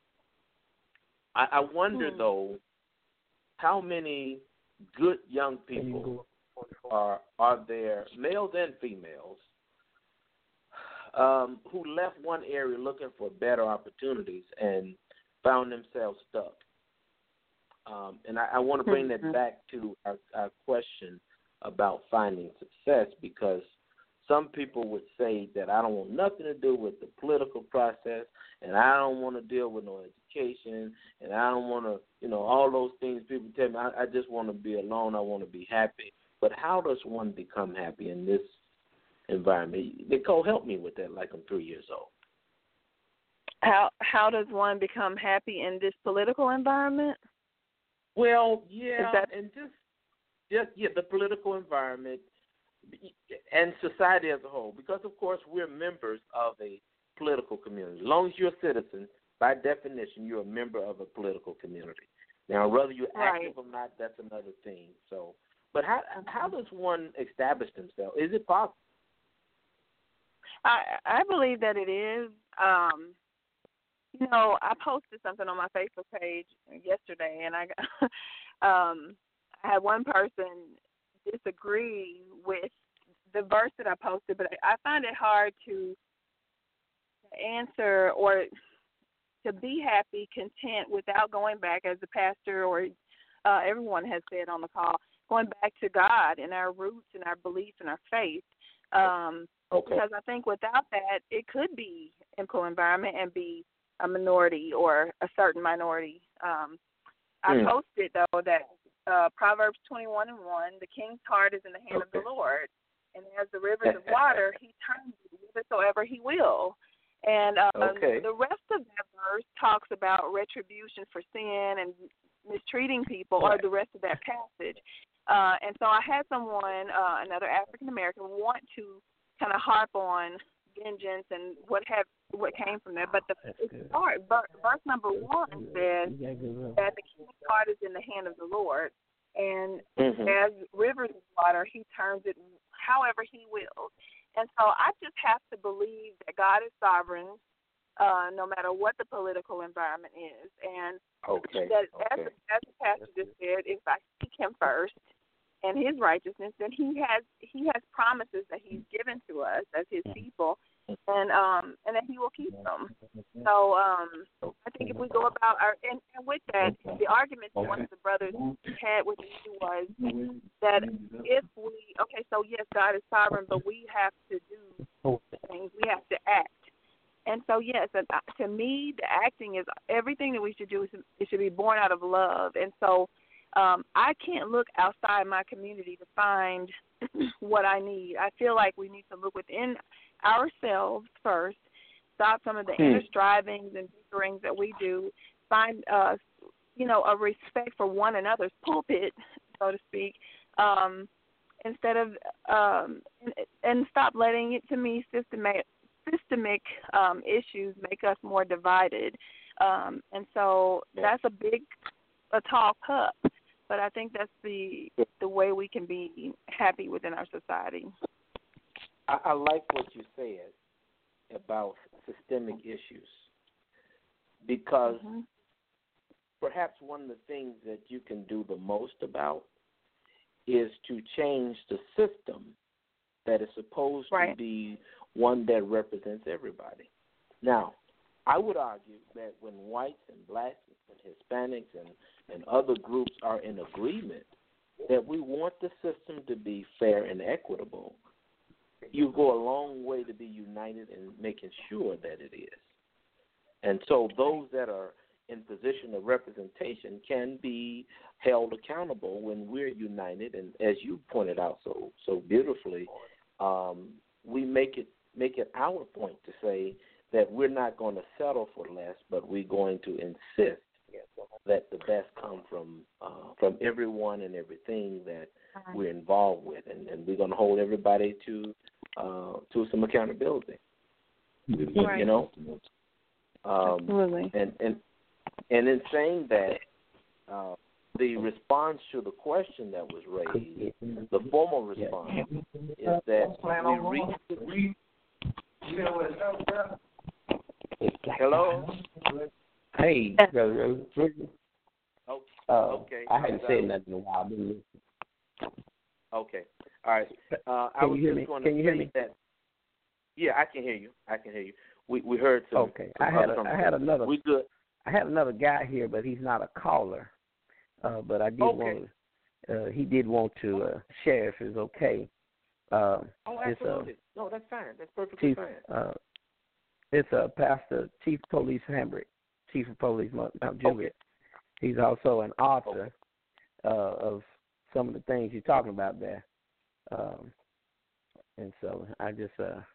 I wonder, though, how many good young people are there, males and females, who left one area looking for better opportunities and found themselves stuck. And I want to bring that back to our question about finding success, because some people would say that I don't want nothing to do with the political process, and I don't want to deal with no education, and I don't want to, all those things people tell me. I just want to be alone. I want to be happy. But how does one become happy in this environment? Nicole, help me with that, like I'm 3 years old. How does one become happy in this political environment? Well, yeah, and just the political environment and society as a whole, because, of course, we're members of a political community. As long as you're a citizen, by definition, you're a member of a political community. Now, whether you're active or not, that's another thing. So, but how does one establish themselves? Is it possible? I believe that it is. I posted something on my Facebook page yesterday, and I had one person disagree with the verse that I posted, but I find it hard to answer or to be happy, content, without going back, as the pastor or everyone has said on the call, going back to God and our roots and our beliefs and our faith. Because I think without that, it could be an equal environment and be a minority or a certain minority. I posted, though, that Proverbs 21:1, the king's heart is in the hand of the Lord, and as the rivers of water, he turns it whithersoever he will. And the rest of that verse talks about retribution for sin and mistreating people, or the rest of that passage. And so I had someone, another African-American, want to kind of harp on vengeance and what came from that. But verse number 1 says that the king's heart is in the hand of the Lord, and as rivers of water, he turns it however he wills. And so I just have to believe that God is sovereign, no matter what the political environment is, and that as the pastor just said, if I seek him first and his righteousness, then he has promises that he's given to us as his people, and that he will keep them. So I think if we go about and with that, the argument that one of the brothers had with me was that if so yes, God is sovereign, but we have to do things. We have to act. And so, yes, to me, the acting is everything that we should do. It should be born out of love. And so I can't look outside my community to find what I need. I feel like we need to look within ourselves first, stop some of the inner strivings and bickerings that we do, find, a respect for one another's pulpit, so to speak, instead of and stop letting it, to me, systemic issues make us more divided. And so that's a tall cup, but I think that's the way we can be happy within our society. I like what you said about systemic issues, because perhaps one of the things that you can do the most about is to change the system that is supposed to be one that represents everybody. Now, I would argue that when whites and blacks and Hispanics and other groups are in agreement that we want the system to be fair and equitable, you go a long way to be united in making sure that it is. And so those that are in position of representation can be held accountable when we're united. And as you pointed out so beautifully, we make it our point to say that we're not going to settle for less, but we're going to insist that the best come from everyone and everything that we're involved with, and we're going to hold everybody to some accountability. Right. You know, Absolutely. And in saying that, the response to the question that was raised, the formal response is that we reach. Hello. Hey, brother. Okay. I haven't said nothing in a while. Okay. All right. I was just going to say that. Yeah, I can hear you. We heard some. Okay. I had another. We good. I had another guy here, but he's not a caller. But I did want. He did want to share if it's okay. Absolutely. No, that's fine. That's perfectly fine. It's Pastor Chief Police Hambrick, Chief of Police Mount Juliet. He's also an author of some of the things you're talking about there. And so I just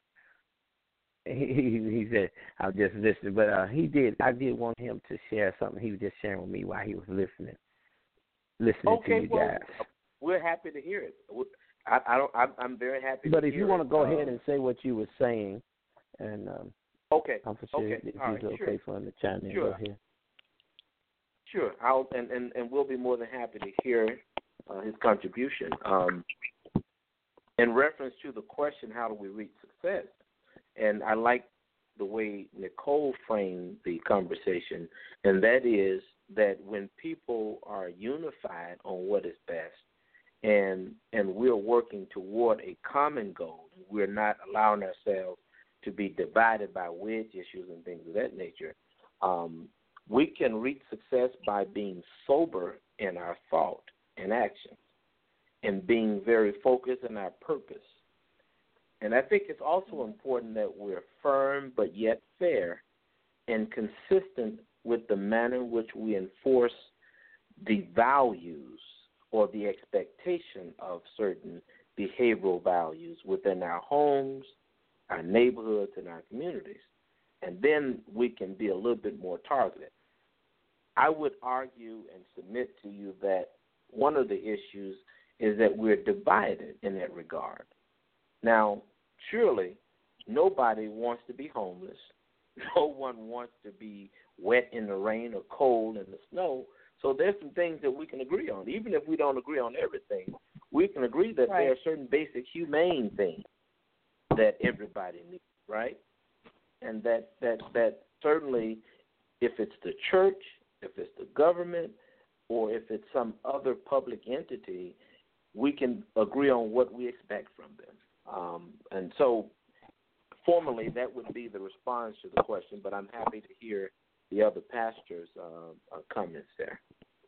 he said I'll just listen, but I did want him to share something he was just sharing with me while he was listening to you guys. We're happy to hear it. I'm very happy. But to if hear you want to go it. ahead and say what you were saying, and I'm for sure if it's okay for him to chime in. Go ahead. Sure, and we'll be more than happy to hear his contribution. In reference to the question, how do we reach success? And I like the way Nicole framed the conversation, and that is that when people are unified on what is best, and we're working toward a common goal, we're not allowing ourselves to be divided by wedge issues and things of that nature, we can reach success by being sober in our thought and action and being very focused in our purpose. And I think it's also important that we're firm but yet fair and consistent with the manner in which we enforce the values or the expectation of certain behavioral values within our homes, our neighborhoods, and our communities. And then we can be a little bit more targeted. I would argue and submit to you that one of the issues is that we're divided in that regard. Now, surely nobody wants to be homeless. No one wants to be wet in the rain or cold in the snow. So there's some things that we can agree on. Even if we don't agree on everything, we can agree that there are certain basic humane things that everybody needs, right? And that certainly, if it's the church, if it's the government, or if it's some other public entity, we can agree on what we expect from them. And so formally, that would be the response to the question, but I'm happy to hear the other pastors' comments there.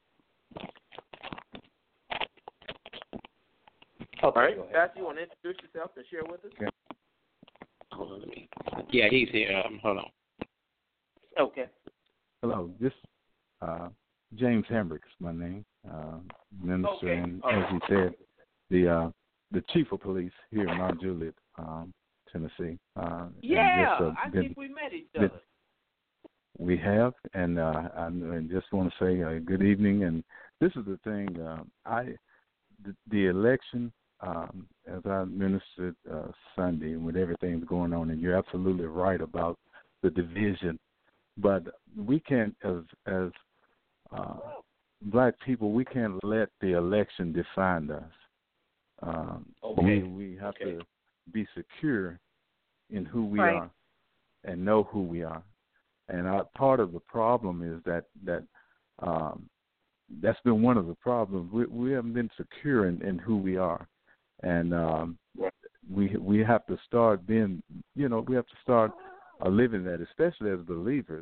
All right, Pastor, you want to introduce yourself and share with us? Okay. Hold on. Yeah, he's here. Hold on. Okay. Hello, this James Hambrick is my name, minister, and as he said, the chief of police here in Mount Juliet, Tennessee. I think we met each other. We have, and I just want to say good evening. And this is the thing, the election, as I ministered Sunday, and with everything going on, and you're absolutely right about the division. But we can't, as black people, we can't let the election define us. We have to be secure in who we are and know who we are. And part of the problem is that's been one of the problems. We haven't been secure in who we are, and we have to start being. We have to start living that, especially as believers.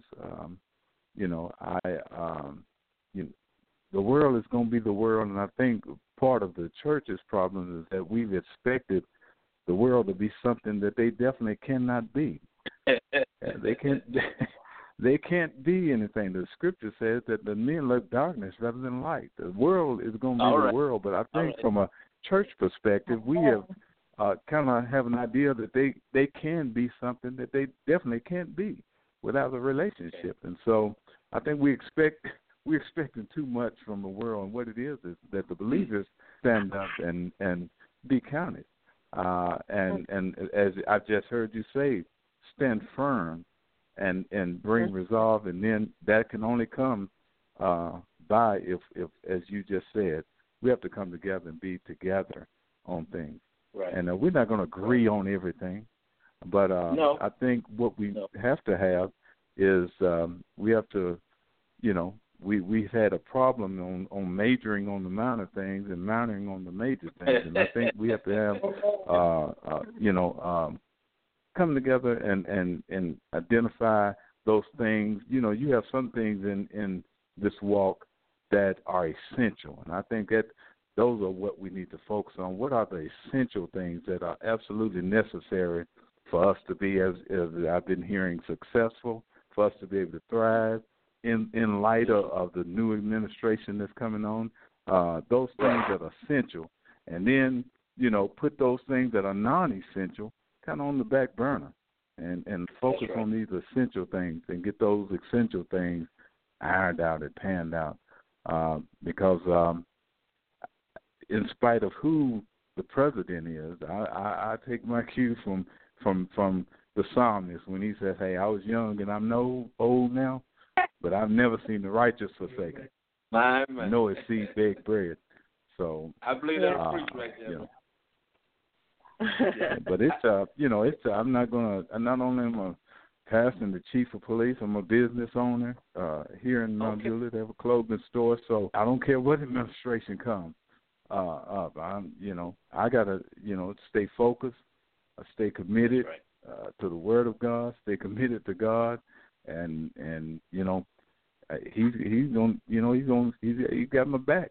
The world is going to be the world, and I think part of the church's problem is that we've expected the world to be something that they definitely cannot be. They can't be anything. The scripture says that the men love darkness rather than light. The world is going to be the world, but I think from a church perspective, we have kind of have an idea that they can be something that they definitely can't be without a relationship. And so I think we're expecting too much from the world, and what it is that the believers stand up and be counted. And as I just heard you say, stand firm and bring resolve, and then that can only come by if, as you just said, we have to come together and be together on things. Right. And we're not going to agree on everything, but I think what we have to have is we have to, we've had a problem on majoring on the minor things and minoring on the major things, and I think we have to have, come together and identify those things. You have some things in this walk that are essential, and I think that those are what we need to focus on. What are the essential things that are absolutely necessary for us to be, as I've been hearing, successful, for us to be able to thrive in light of the new administration that's coming on, those things that are essential, and then, put those things that are non-essential kind of on the back burner and focus on these essential things and get those essential things ironed out and panned out. Because in spite of who the president is, I take my cue from the psalmist when he says, "Hey, I was young and I'm no old now, but I've never seen the righteous forsaken, nor his seed beg bread." So I believe that's preached right there. But it's I'm not only am I pastor and the chief of police, I'm a business owner here in Mount Juliet. They have a clothing store, so I don't care what administration comes up. I gotta stay focused, stay committed to the Word of God, stay committed to God, and he's got my back.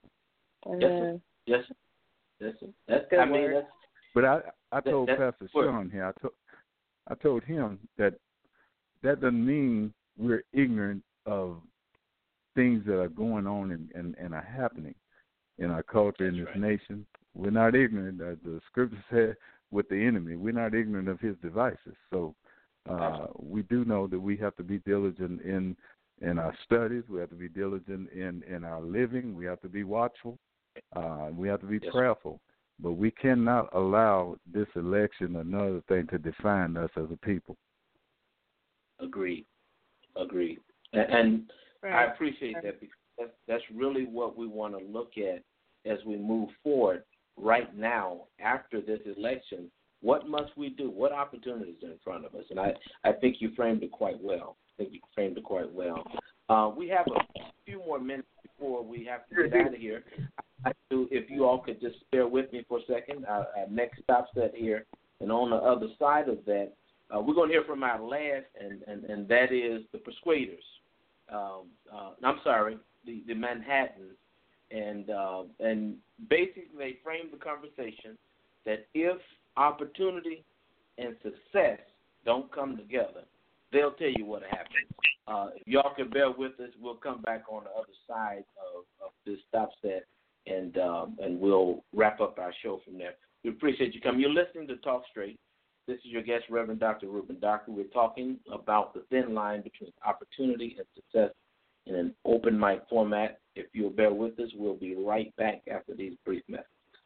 Yes. That's good. That's. But I told Pastor Sean here, I told him that doesn't mean we're ignorant of things that are going on and are happening in our culture, in this nation. We're not ignorant, as the scripture said, with the enemy. We're not ignorant of his devices. So we do know that we have to be diligent in our studies. We have to be diligent in our living. We have to be watchful. We have to be prayerful. But we cannot allow this election, another thing, to define us as a people. Agreed. And I appreciate that, because that's really what we want to look at as we move forward right now after this election. What must we do? What opportunities are in front of us? And I think you framed it quite well. We have a few more minutes before we have to get out of here. If you all could just bear with me for a second, our next stop set here, and on the other side of that, we're going to hear from our last, and that is the Persuaders. The Manhattans, and basically they framed the conversation that if opportunity and success don't come together, they'll tell you what happens. If y'all can bear with us, we'll come back on the other side of this stop set, and we'll wrap up our show from there. We appreciate you coming. You're listening to Talk Straight. This is your guest, Reverend Dr. Ruben Dockery. We're talking about the thin line between opportunity and success in an open mic format. If you'll bear with us, we'll be right back after these brief messages.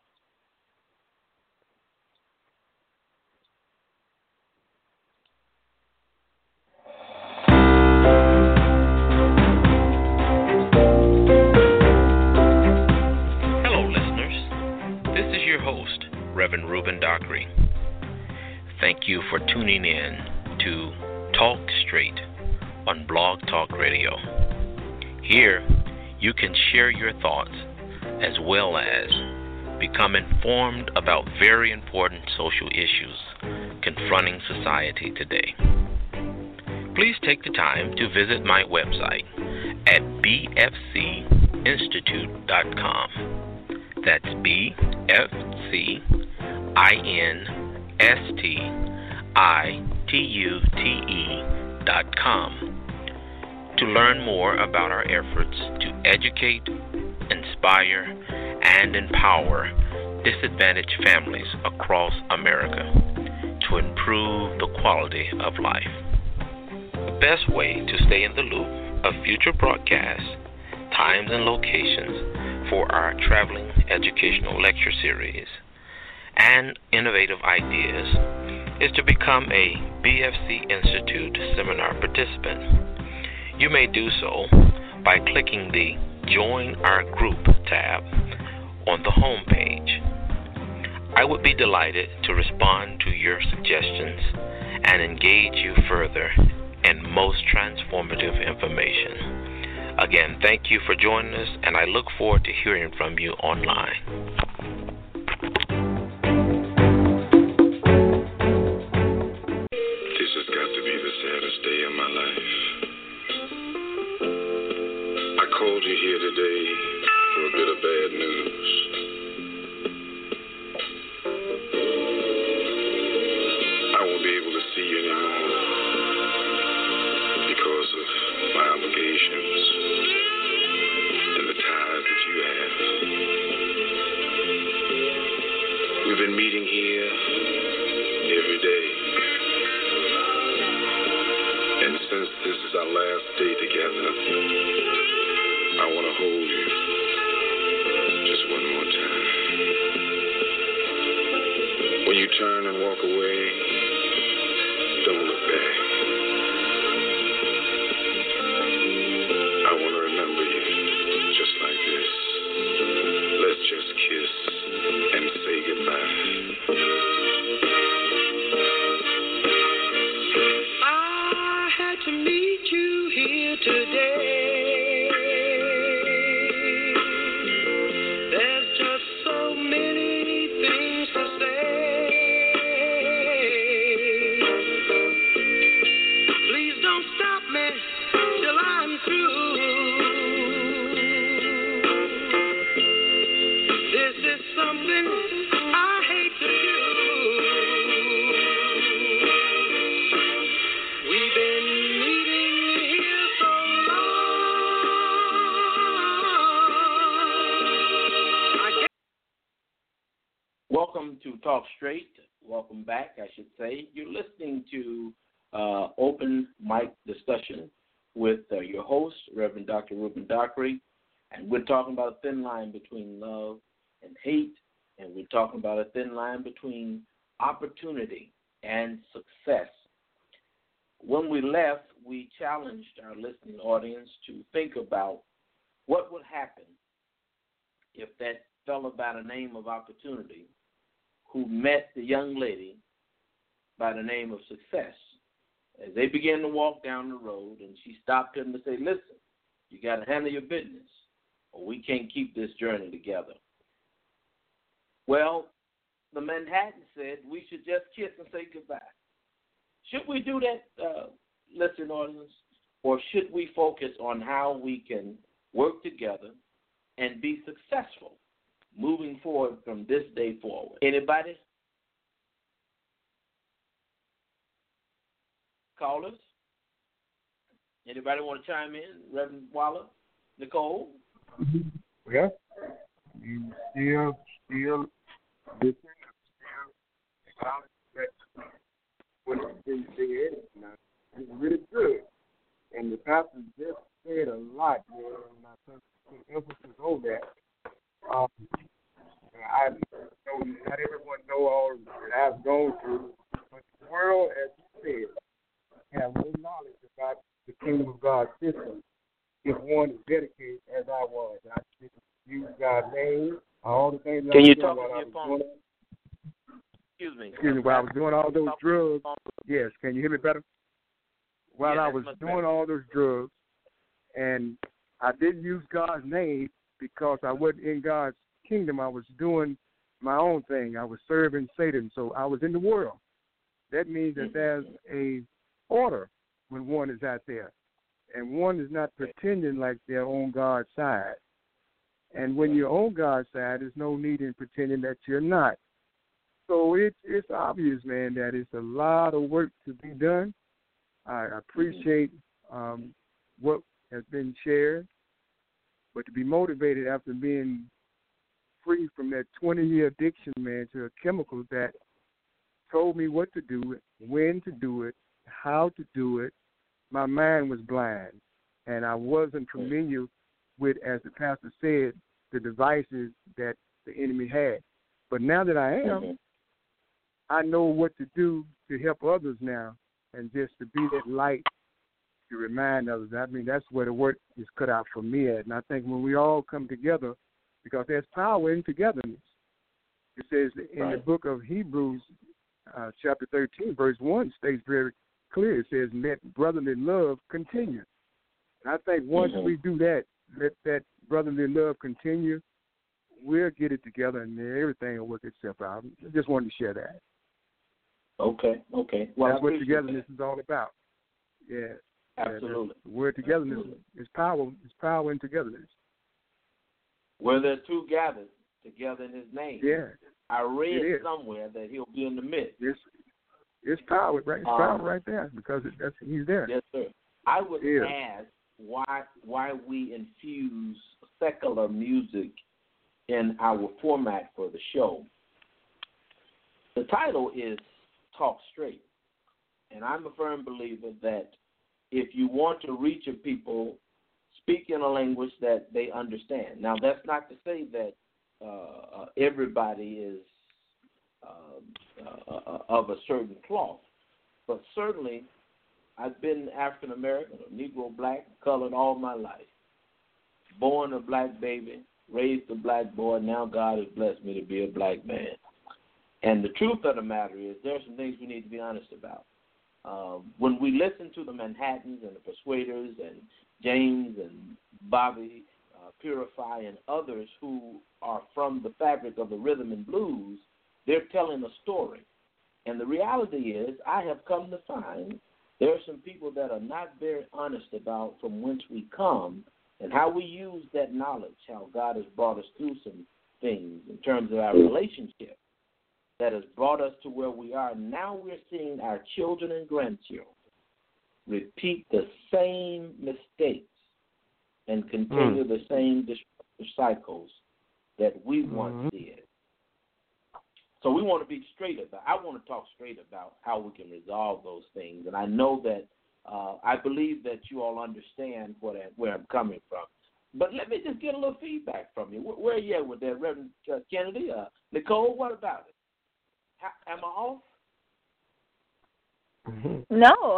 Reverend Ruben Dockery. Thank you for tuning in to Talk Straight on Blog Talk Radio. Here, you can share your thoughts as well as become informed about very important social issues confronting society today. Please take the time to visit my website at bfcinstitute.com. That's BFCINSTITUTE.com. STITUTE.com to learn more about our efforts to educate, inspire, and empower disadvantaged families across America to improve the quality of life. The best way to stay in the loop of future broadcasts, times, and locations for our traveling educational lecture series and innovative ideas is to become a BFC Institute seminar participant. You may do so by clicking the Join Our Group tab on the home page. I would be delighted to respond to your suggestions and engage you further in most transformative information. Again, thank you for joining us, and I look forward to hearing from you online. This has got to be the saddest day of my life. I called you here today for a bit of bad news. I won't be able to see you anymore because of my obligations and the ties that you have. We've been meeting here every day. And since this is our last day together, I want to hold you just one more time. When you turn and walk away, don't look back. I want to remember you just like this. Let's just kiss and say goodbye. I had to meet you here today. There's just so many things to say. Please don't stop me till I'm through. This is something I hate to do. We've been meeting here so long. Welcome to Talk Straight. Welcome back, I should say. You're listening to Open Mic Discussion with your host, Reverend Dr. Ruben Dockery, and we're talking about a thin line between love and hate, and we're talking about a thin line between opportunity and success. When we left, we challenged our listening audience to think about what would happen if that fellow by the name of Opportunity who met the young lady by the name of Success. As they began to walk down the road, and she stopped him to say, listen, you got to handle your business, or we can't keep this journey together. Well, the Manhattan said we should just kiss and say goodbye. Should we do that, listening audience, or should we focus on how we can work together and be successful moving forward from this day forward? Anybody? Callers? Anybody want to chime in? Reverend Waller? Nicole? Well, you still listen, what you said, it's really good. And the pastor just said a lot, and I put emphasis on that. I know not everyone know all that I've gone through, but the world, as you said, have no knowledge about the kingdom of God system if one is dedicated as I was. I just use God's name, all the things that I was doing while I was doing it. Excuse me, while I was doing all those drugs. Yes, can you hear me better? While I was doing all those drugs, and I didn't use God's name because I wasn't in God's kingdom. I was doing my own thing. I was serving Satan, so I was in the world. That means that there's a order when one is out there, and one is not pretending like they're on God's side. And when you're on God's side, there's no need in pretending that you're not. So it's obvious, man, that it's a lot of work to be done. I appreciate what has been shared, but to be motivated after being free from that 20-year addiction, man, to a chemical that told me what to do, when to do it, how to do it, my mind was blind, and I wasn't familiar with, as the pastor said, the devices that the enemy had. But now that I am, I know what to do to help others now, and just to be that light to remind others. I mean, that's where the work is cut out for me at. And I think when we all come together, because there's power in togetherness. It says in the book of Hebrews, chapter 13, verse 1, states very clear. It says, let brotherly love continue. And I think once we do that, let that brotherly love continue, we'll get it together and everything will work itself out. I just wanted to share that. Okay. Well, that's what togetherness is all about. Yeah. Absolutely. The word togetherness is power. It's power in togetherness. Where there are two gathered together in his name. Yeah. I read somewhere that he'll be in the midst. It's power, right? It's power right there because he's there. Yes, sir. I would ask why we infuse secular music in our format for the show. The title is Talk Straight. And I'm a firm believer that if you want to reach a people, speak in a language that they understand. Now, that's not to say that everybody is of a certain cloth, but certainly I've been African American, or Negro, black, colored all my life. Born a black baby, raised a black boy. Now God has blessed me to be a black man. And the truth of the matter is, there are some things we need to be honest about. When we listen to the Manhattans and the Persuaders and James and Bobby Purify and others who are from the fabric of the rhythm and blues, they're telling a story. And the reality is, I have come to find there are some people that are not very honest about from whence we come and how we use that knowledge, how God has brought us through some things in terms of our relationship that has brought us to where we are. Now we're seeing our children and grandchildren repeat the same mistakes and continue the same destructive cycles that we once did. So we want to be straight about. I want to talk straight about how we can resolve those things, and I know that I believe that you all understand where I'm coming from. But let me just get a little feedback from you. Where are you at with that, Reverend Kennedy? Nicole, what about it? Am I off? No,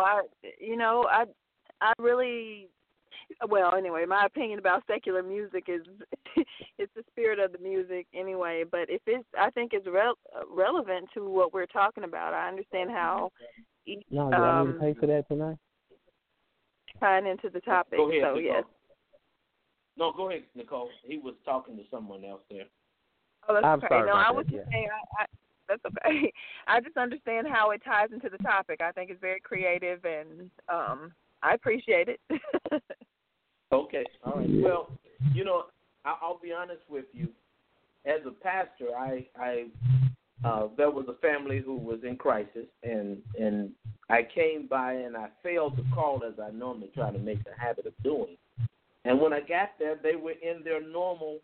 I really. Well, anyway, my opinion about secular music is it's the spirit of the music anyway. But I think it's relevant to what we're talking about. I understand how. No, do I need to pay for that tonight? Tying into the topic. Go ahead, so Nicole. Yes. No, go ahead, Nicole. He was talking to someone else there. Oh, that's I'm okay. sorry No, about I that, was just saying. That's okay. I just understand how it ties into the topic. I think it's very creative, and I appreciate it. Okay. All right. Well, I'll be honest with you. As a pastor, there was a family who was in crisis, and I came by and I failed to call as I normally try to make the habit of doing. And when I got there, they were in their normal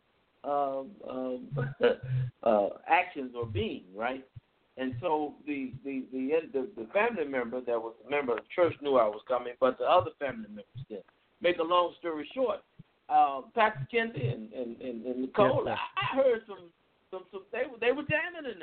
actions or being, right? And so the family member that was a member of the church knew I was coming, but the other family members didn't. Make a long story short, Pastor Kennedy and Nicole, yes, I heard some they were jamming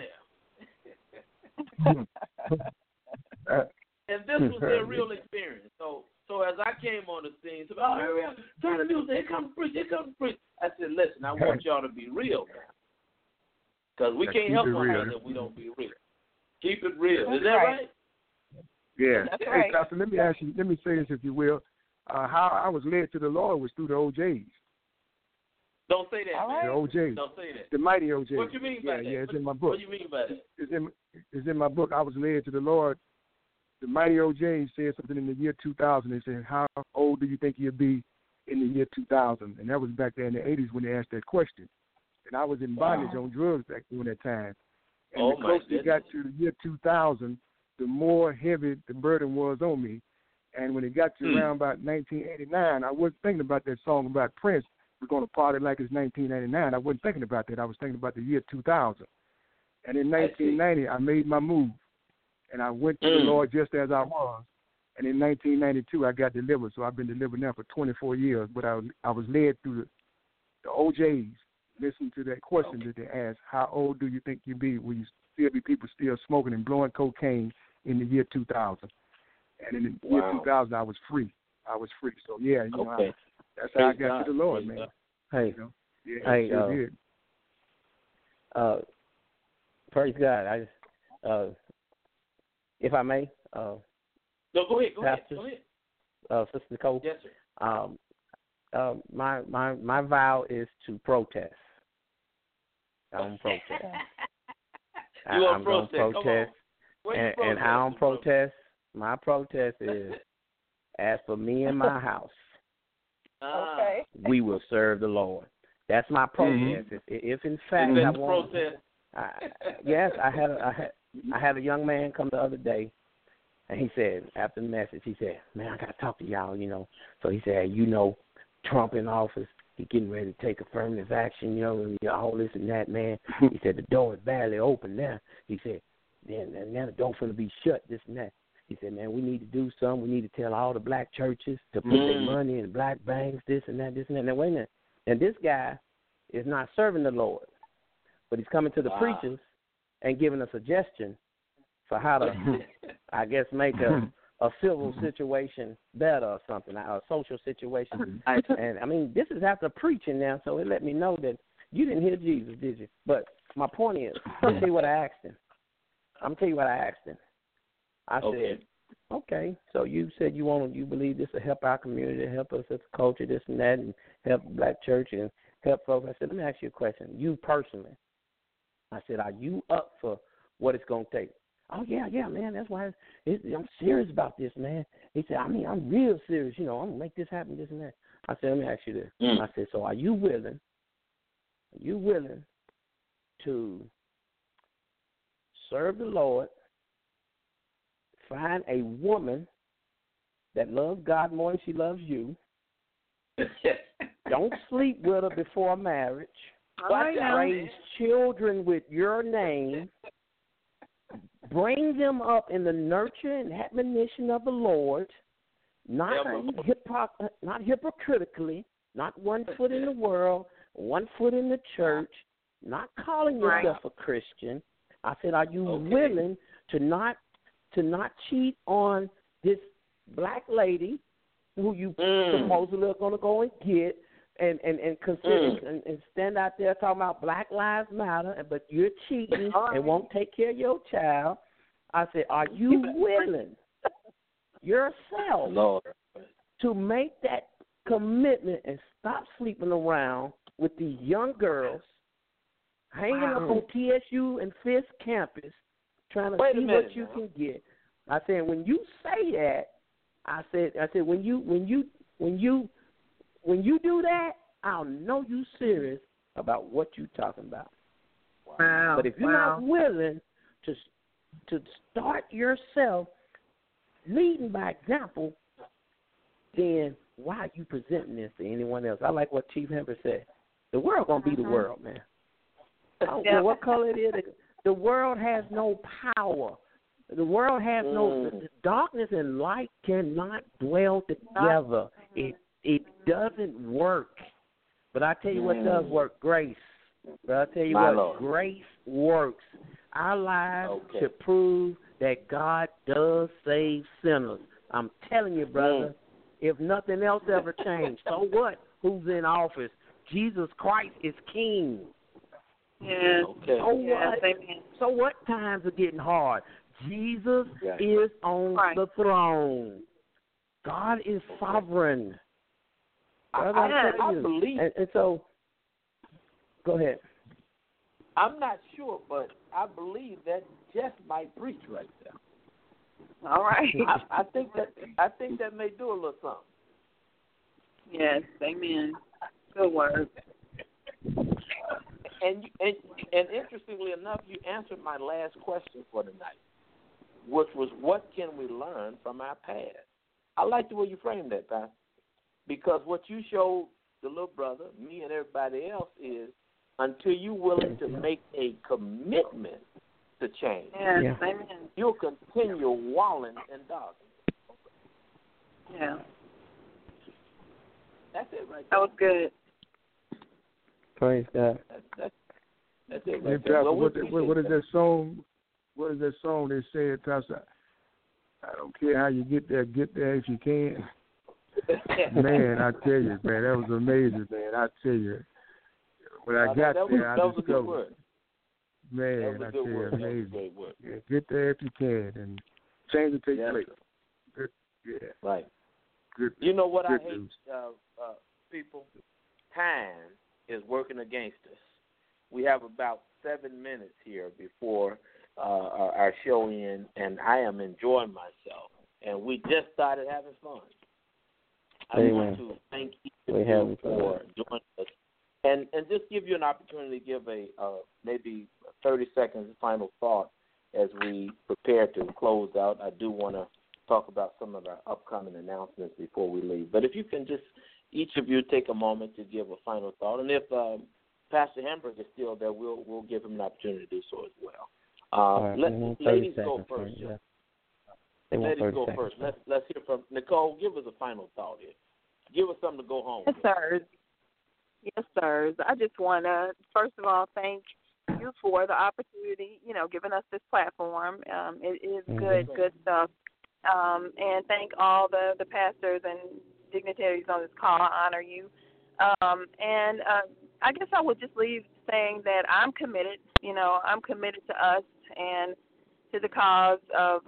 in there. And this was their real experience. So as I came on the scene, so, hurry up, turn the music, here comes the preach. I said, listen, I want y'all to be real now. Because we can't help ourselves if we don't be real. Keep it real. Is that right? Yeah. That's hey, right. Pastor, let me say this, if you will. How I was led to the Lord was through the OJs. Don't say that. Right. The OJs. Don't say that. The mighty OJs. What you mean by that? Yeah, it's in my book. What do you mean by that? It's in my book. I was led to the Lord. The mighty OJs said something in the year 2000. They said, how old do you think you'll be in the year 2000? And that was back there in the 80s when they asked that question. And I was in bondage on drugs back during that time. And the closer we got to the year 2000, the more heavy the burden was on me. And when it got to around about 1989, I wasn't thinking about that song about Prince. We're going to party like it's 1999. I wasn't thinking about that. I was thinking about the year 2000. And in 1990, I made my move. And I went to the Lord just as I was. And in 1992, I got delivered. So I've been delivered now for 24 years. But I was led through the OJs. Listen to that question that they asked, how old do you think you be? Will you still be people still smoking and blowing cocaine in the year 2000? And in the year 2000, I was free. So, yeah, you know, that's how I got to the Lord, man. Hey, you know? Yeah, hey, praise God. I just, if I may, no, go ahead. Sister Nicole. Yes, sir. My vow is to protest. I'm protest. I'm going to protest. And I don't protest. My protest is, as for me and my house, we will serve the Lord. That's my protest. If in fact I want protest. Yes, I had a young man come the other day, and he said, after the message, he said, man, I got to talk to y'all, you know. So he said, you know, Trump in office, he getting ready to take affirmative action, you know, and all this and that, man. He said, the door is barely open now. He said, now the door finna be shut, this and that. He said, man, we need to do something. We need to tell all the black churches to put their money in black banks, this and that, this and that. Now, wait a minute. And this guy is not serving the Lord, but he's coming to the preachers and giving a suggestion for how to, I guess, make a civil situation better or something, a social situation. And, I mean, this is after preaching now, so it let me know that you didn't hear Jesus, did you? But my point is, I'll tell you what I asked him. I said, okay, so you said you believe this will help our community, help us as a culture, this and that, and help the black church and help folks. I said, let me ask you a question. You personally, I said, are you up for what it's going to take? Oh, yeah, man, that's why I'm serious about this, man. He said, I'm real serious. You know, I'm going to make this happen, this and that. I said, let me ask you this. I said, so are you willing to serve the Lord, find a woman that loves God more than she loves you, don't sleep with her before marriage, raise children with your name, bring them up in the nurture and admonition of the Lord, not hypocritically, not 1 foot in the world, 1 foot in the church, not calling yourself a Christian. I said, are you willing to not cheat on this black lady who you supposedly are going to go and get and consider and stand out there talking about Black Lives Matter, but you're cheating and won't take care of your child? I said, are you willing yourself to make that commitment and stop sleeping around with these young girls hanging up on TSU and Fisk campus trying to see what you can get? I said, when you say that, I said when you do that, I'll know you serious about what you're talking about. Wow. But if you're not willing to start yourself leading by example, then why are you presenting this to anyone else? I like what Chief Hemper said. The world gonna be the world, man. I don't care what color it is. The world has no power. The world has no darkness and light cannot dwell together. It doesn't work. But I tell you what does work, grace. But I tell you grace works. Our lives should prove that God does save sinners. I'm telling you, brother, if nothing else ever changed, so what? Who's in office? Jesus Christ is King. Yes. So what? So what? Times are getting hard. Jesus is on the throne. God is sovereign. I believe. And so, go ahead. I'm not sure, but I believe that Jeff might preach right there. All right. I think that may do a little something. Yes, amen. Good word. And interestingly enough, you answered my last question for tonight, which was, what can we learn from our past? I like the way you framed that, Pastor, because what you showed the little brother, me and everybody else, is until you're willing to make a commitment to change, you'll continue wallowing in darkness. Yeah. That's it right there. That was good. Praise God. That's it Hey, right there. Pastor, Well, what is that song? What is that song they said, Pastor? I don't care how you get there if you can. Man, I tell you, man, that was amazing, man. I tell you. When I got there, I discovered. Man, I tell you, amazing. Yeah, get there if you can, and change will take place. Good, yeah. Right. Good. You know what I hate, news. people? Time is working against us. We have about 7 minutes here before our show ends, and I am enjoying myself. And we just started having fun. I want to thank each of you for joining us. And just give you an opportunity to give a maybe 30 seconds final thought as we prepare to close out. I do want to talk about some of our upcoming announcements before we leave. But if you can just, each of you, take a moment to give a final thought. And if Pastor Hamburg is still there, we'll give him an opportunity to do so as well. Ladies go first. Ladies go first. Let's hear from Nicole. Give us a final thought here. Give us something to go home with. Yes, sir. I just want to, first of all, thank you for the opportunity, giving us this platform. It is good stuff. And thank all the pastors and dignitaries on this call. I honor you. And I guess I would just leave saying that I'm committed. I'm committed to us and to the cause of,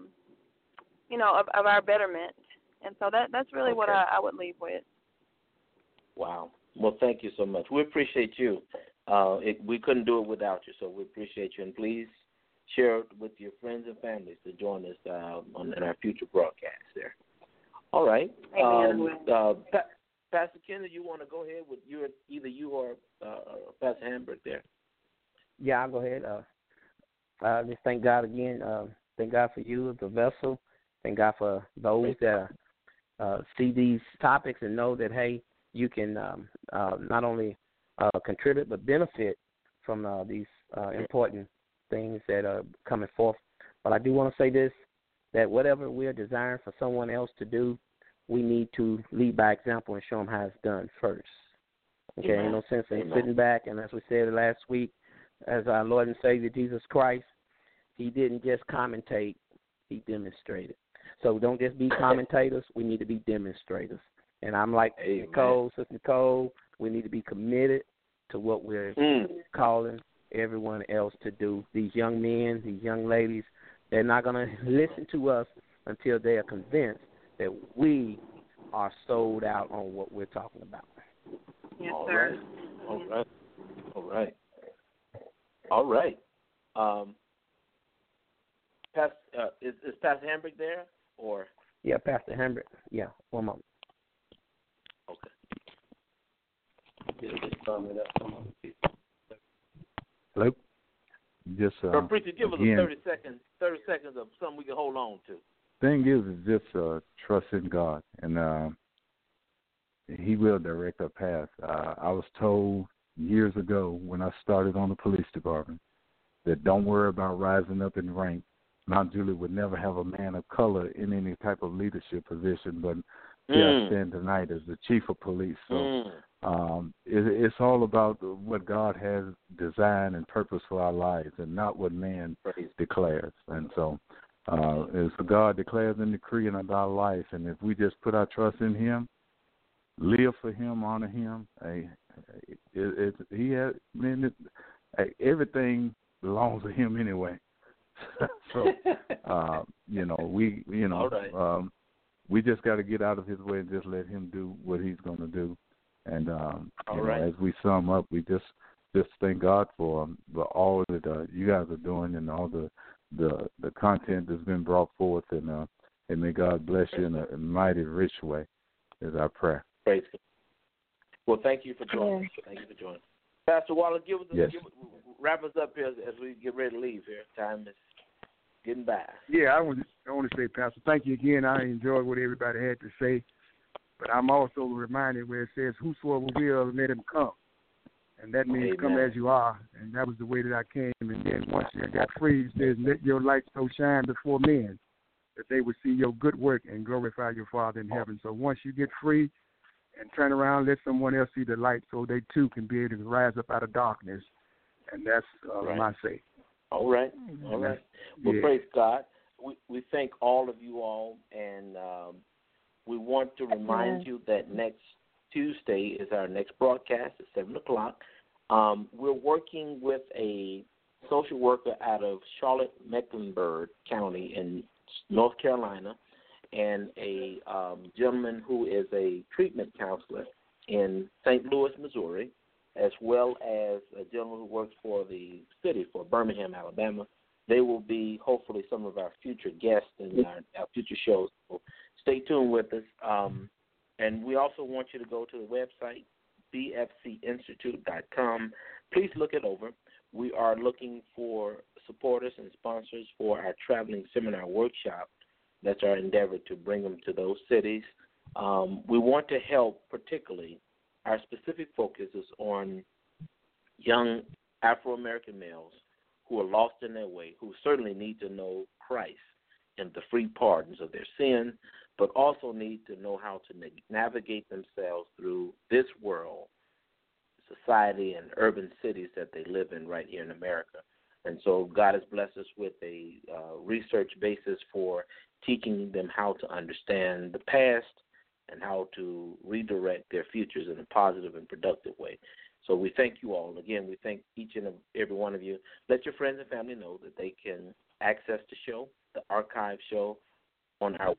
of our betterment. And so that's really what I would leave with. Wow. Well, thank you so much. We appreciate you. We couldn't do it without you, so we appreciate you. And please share it with your friends and families to join us in our future broadcasts there. All right. Pastor Kennedy, you want to go ahead with either you or Pastor Hamburg there? Yeah, I'll go ahead. Just thank God again. Thank God for you, the vessel. Thank God for those that see these topics and know that, hey, you can not only contribute but benefit from these important things that are coming forth. But I do want to say this, that whatever we're desiring for someone else to do, we need to lead by example and show them how it's done first. Okay, ain't no sense in sitting back. And as we said last week, as our Lord and Savior Jesus Christ, he didn't just commentate, he demonstrated. So don't just be commentators, we need to be demonstrators. And I'm like Sister Nicole, we need to be committed to what we're calling everyone else to do. These young men, these young ladies, they're not going to listen to us until they are convinced that we are sold out on what we're talking about. Yes, sir. All right. Is Pastor Hamburg there? Or? Yeah, Pastor Hamburg. Yeah, one moment. Hello? Just Preacher, give us a 30 seconds of something we can hold on to. Thing is just trust in God, and he will direct our path. I was told years ago when I started on the police department that don't worry about rising up in rank. Mount Juliet would never have a man of color in any type of leadership position, but I stand tonight as the chief of police. So it's all about what God has designed and purpose for our lives, and not what man declares. And so it's what God declares and decree in our life. And if we just put our trust in Him, live for Him, honor Him, everything belongs to Him anyway. So we just got to get out of His way and just let Him do what He's going to do. And as we sum up, we just thank God for all that you guys are doing and all the content that's been brought forth, and may God bless you in a mighty rich way is our prayer. Praise God. Well, thank you for joining us. Pastor Wallace, Yes. Wrap us up here as we get ready to leave here. Time is getting by. Yeah, I want to say, Pastor, thank you again. I enjoyed what everybody had to say. But I'm also reminded where it says, whosoever will, let him come. And that means come as you are. And that was the way that I came. And then once you got free, it says, let your light so shine before men that they would see your good work and glorify your Father in heaven. So once you get free and turn around, let someone else see the light so they too can be able to rise up out of darkness. And that's my say. All right. Well, praise God. We thank all of you all, and we want to remind you that next Tuesday is our next broadcast at 7 o'clock. We're working with a social worker out of Charlotte-Mecklenburg County in North Carolina and a gentleman who is a treatment counselor in St. Louis, Missouri, as well as a gentleman who works for the city, for Birmingham, Alabama. They will be hopefully some of our future guests in our future shows. So stay tuned with us. And we also want you to go to the website, bfcinstitute.com. Please look it over. We are looking for supporters and sponsors for our traveling seminar workshop. That's our endeavor to bring them to those cities. We want to help particularly. Our specific focus is on young Afro-American males who are lost in their way, who certainly need to know Christ and the free pardons of their sin, but also need to know how to navigate themselves through this world, society, and urban cities that they live in right here in America. And so God has blessed us with a research basis for teaching them how to understand the past and how to redirect their futures in a positive and productive way. So we thank you all. Again, we thank each and every one of you. Let your friends and family know that they can access the show, the archive show, on our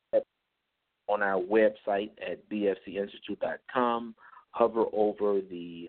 website at bfcinstitute.com. Hover over the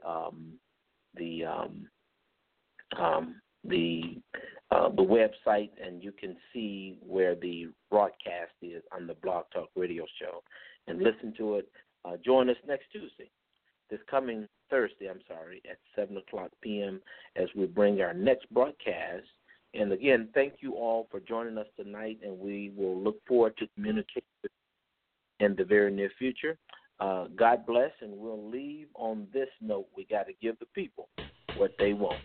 website, and you can see where the broadcast is on the Blog Talk Radio Show, and listen to it. Join us next Tuesday, this coming Thursday, at 7 o'clock p.m. as we bring our next broadcast. And again, thank you all for joining us tonight, and we will look forward to communicating with you in the very near future. God bless, and we'll leave on this note. We got to give the people what they want.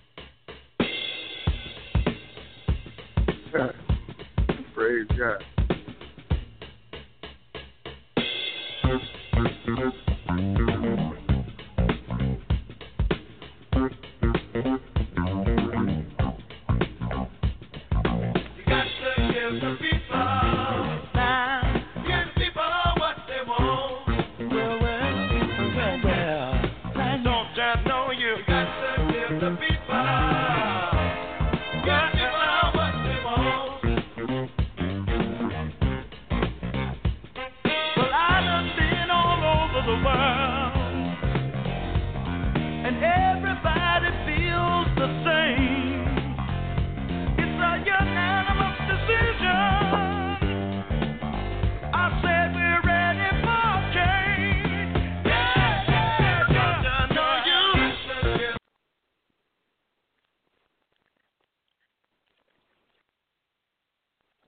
Praise God. You got to give the people